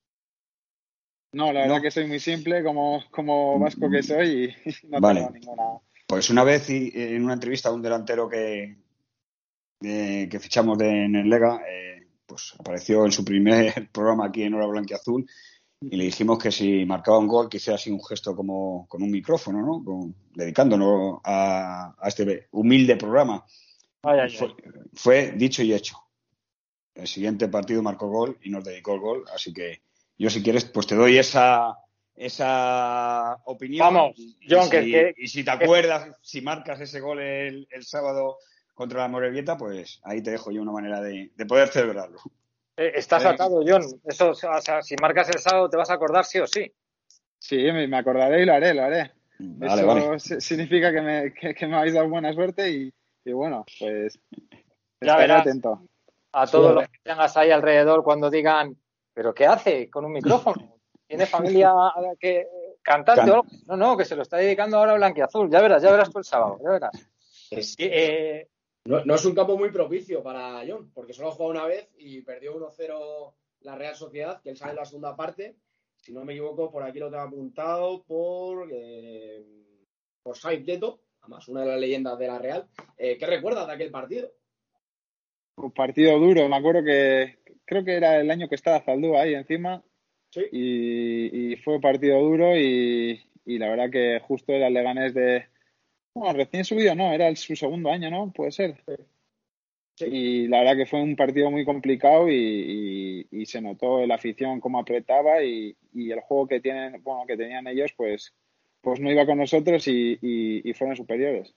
No, la verdad ¿No? que soy muy simple como, como vasco que soy y no Vale. tengo ninguna... Pues una vez en una entrevista a un delantero que, eh, que fichamos de, en el Lega, eh, pues apareció en su primer programa aquí en Hora Blanquiazul y le dijimos que si marcaba un gol que hiciera así un gesto como con un micrófono, ¿no? Con, dedicándonos a, a este humilde programa. Ay, ay, fue, ay. fue dicho y hecho. El siguiente partido marcó gol y nos dedicó el gol, así que yo si quieres pues te doy esa esa opinión. Vamos, John, y, que, si, que, y si te acuerdas, que... si marcas ese gol el, el sábado contra la Morevieta, pues ahí te dejo yo una manera de, de poder celebrarlo. Eh, estás atado, John. Eso, o sea, si marcas el sábado te vas a acordar sí o sí. Sí, me acordaré y lo haré, lo haré. Vale, Eso vale. significa que me, que, que me habéis dado buena suerte y, y bueno, pues ya estaré verás atento. a todos sí, los que tengas ahí alrededor cuando digan, ¿pero qué hace con un micrófono? ¿Tiene familia que cantante Can... o algo? No, no, que se lo está dedicando ahora a Blanquiazul. Ya verás, ya verás tú el sábado, ya verás. Es, eh, no, no es un campo muy propicio para John, porque solo ha jugado una vez y perdió uno cero la Real Sociedad, que él sale en la segunda parte. Si no me equivoco, por aquí lo tengo apuntado por, eh, por Saif Leto, además una de las leyendas de la Real. Eh, ¿Qué recuerdas de aquel partido? Un partido duro, me acuerdo que creo que era el año que estaba Zaldúa ahí encima. Sí. Y, y fue partido duro y, y la verdad que justo era el Leganés de... Bueno, recién subido, ¿no? Era el, su segundo año, ¿no? Puede ser. Sí. Sí. Y la verdad que fue un partido muy complicado y, y, y se notó la afición cómo apretaba y, y el juego que tienen, bueno, que tenían ellos, pues, pues no iba con nosotros y, y, y fueron superiores.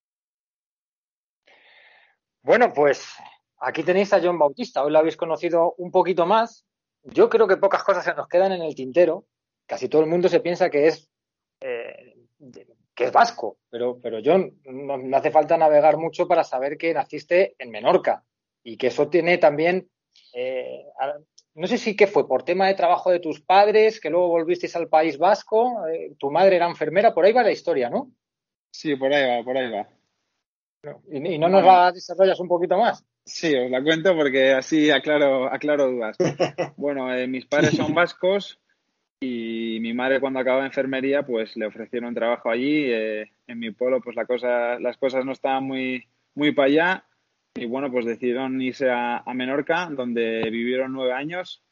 Bueno, pues aquí tenéis a John Bautista. Hoy lo habéis conocido un poquito más. Yo creo que pocas cosas se nos quedan en el tintero. Casi todo el mundo se piensa que es eh, que es vasco, pero, pero John, no, no hace falta navegar mucho para saber que naciste en Menorca y que eso tiene también, eh, no sé si que fue por tema de trabajo de tus padres, que luego volvisteis al País Vasco, eh, tu madre era enfermera, por ahí va la historia, ¿no? Sí, por ahí va, por ahí va. ¿Y, y no nos la desarrollas un poquito más? Sí, os la cuento porque así aclaro, aclaro dudas. Bueno, eh, mis padres son vascos y mi madre cuando acababa enfermería pues le ofrecieron trabajo allí. Eh, en mi pueblo pues la cosa, las cosas no estaban muy, muy para allá y bueno pues decidieron irse a, a Menorca donde vivieron nueve años.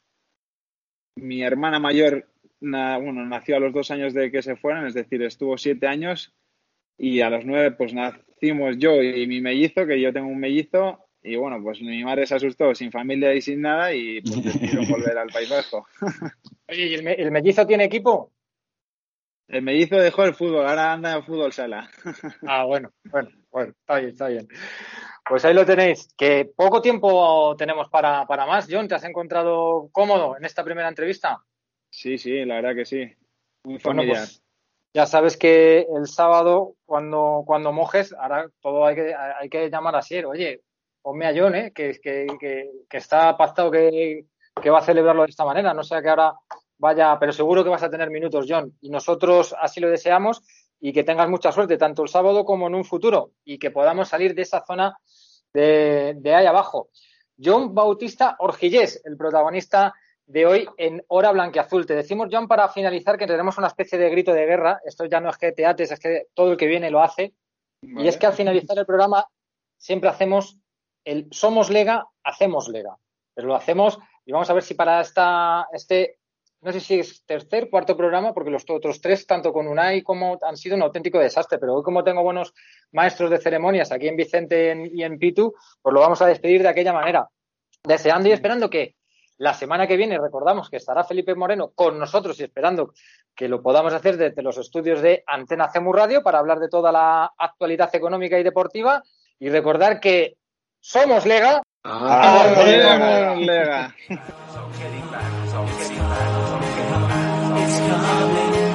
Mi hermana mayor na, bueno, nació a los dos años de que se fueran, es decir, estuvo siete años y a los nueve pues nacimos yo y mi mellizo, que yo tengo un mellizo. Y bueno, pues mi madre se asustó sin familia y sin nada y pues decidieron volver al País Vasco. Oye, ¿y el, me- el mellizo tiene equipo? El mellizo dejó el fútbol, ahora anda en fútbol sala. Ah, bueno, bueno, bueno, está bien, está bien. Pues ahí lo tenéis, que poco tiempo tenemos para, para más. John, ¿te has encontrado cómodo en esta primera entrevista? Sí, sí, la verdad que sí. Muy Bueno, familiar. pues ya sabes que el sábado, cuando, cuando mojes, ahora todo hay que, hay que llamar a Sier. Oye, ponme a John, ¿eh? que, que, que, que está pactado que, que va a celebrarlo de esta manera. No sea que ahora vaya, pero seguro que vas a tener minutos, John. Y nosotros así lo deseamos y que tengas mucha suerte, tanto el sábado como en un futuro, y que podamos salir de esa zona de, de ahí abajo. John Bautista Orgillés, el protagonista de hoy en Hora Blanquiazul. Te decimos, John, para finalizar, que tenemos una especie de grito de guerra. Esto ya no es que te ates, es que todo el que viene lo hace. Vale. Y es que al finalizar el programa siempre hacemos el Somos Lega, hacemos Lega. Pero lo hacemos y vamos a ver si para esta este, no sé si es tercer, cuarto programa, porque los otros tres, tanto con Unai como han sido un auténtico desastre. Pero hoy, como tengo buenos maestros de ceremonias aquí en Vicente en, y en Pitu, pues lo vamos a despedir de aquella manera. Deseando y esperando que la semana que viene, recordamos que estará Felipe Moreno con nosotros y esperando que lo podamos hacer desde los estudios de Antena C E M U Radio para hablar de toda la actualidad económica y deportiva. Y recordar que somos Lega. ¡Ah, somos Lega! It's coming.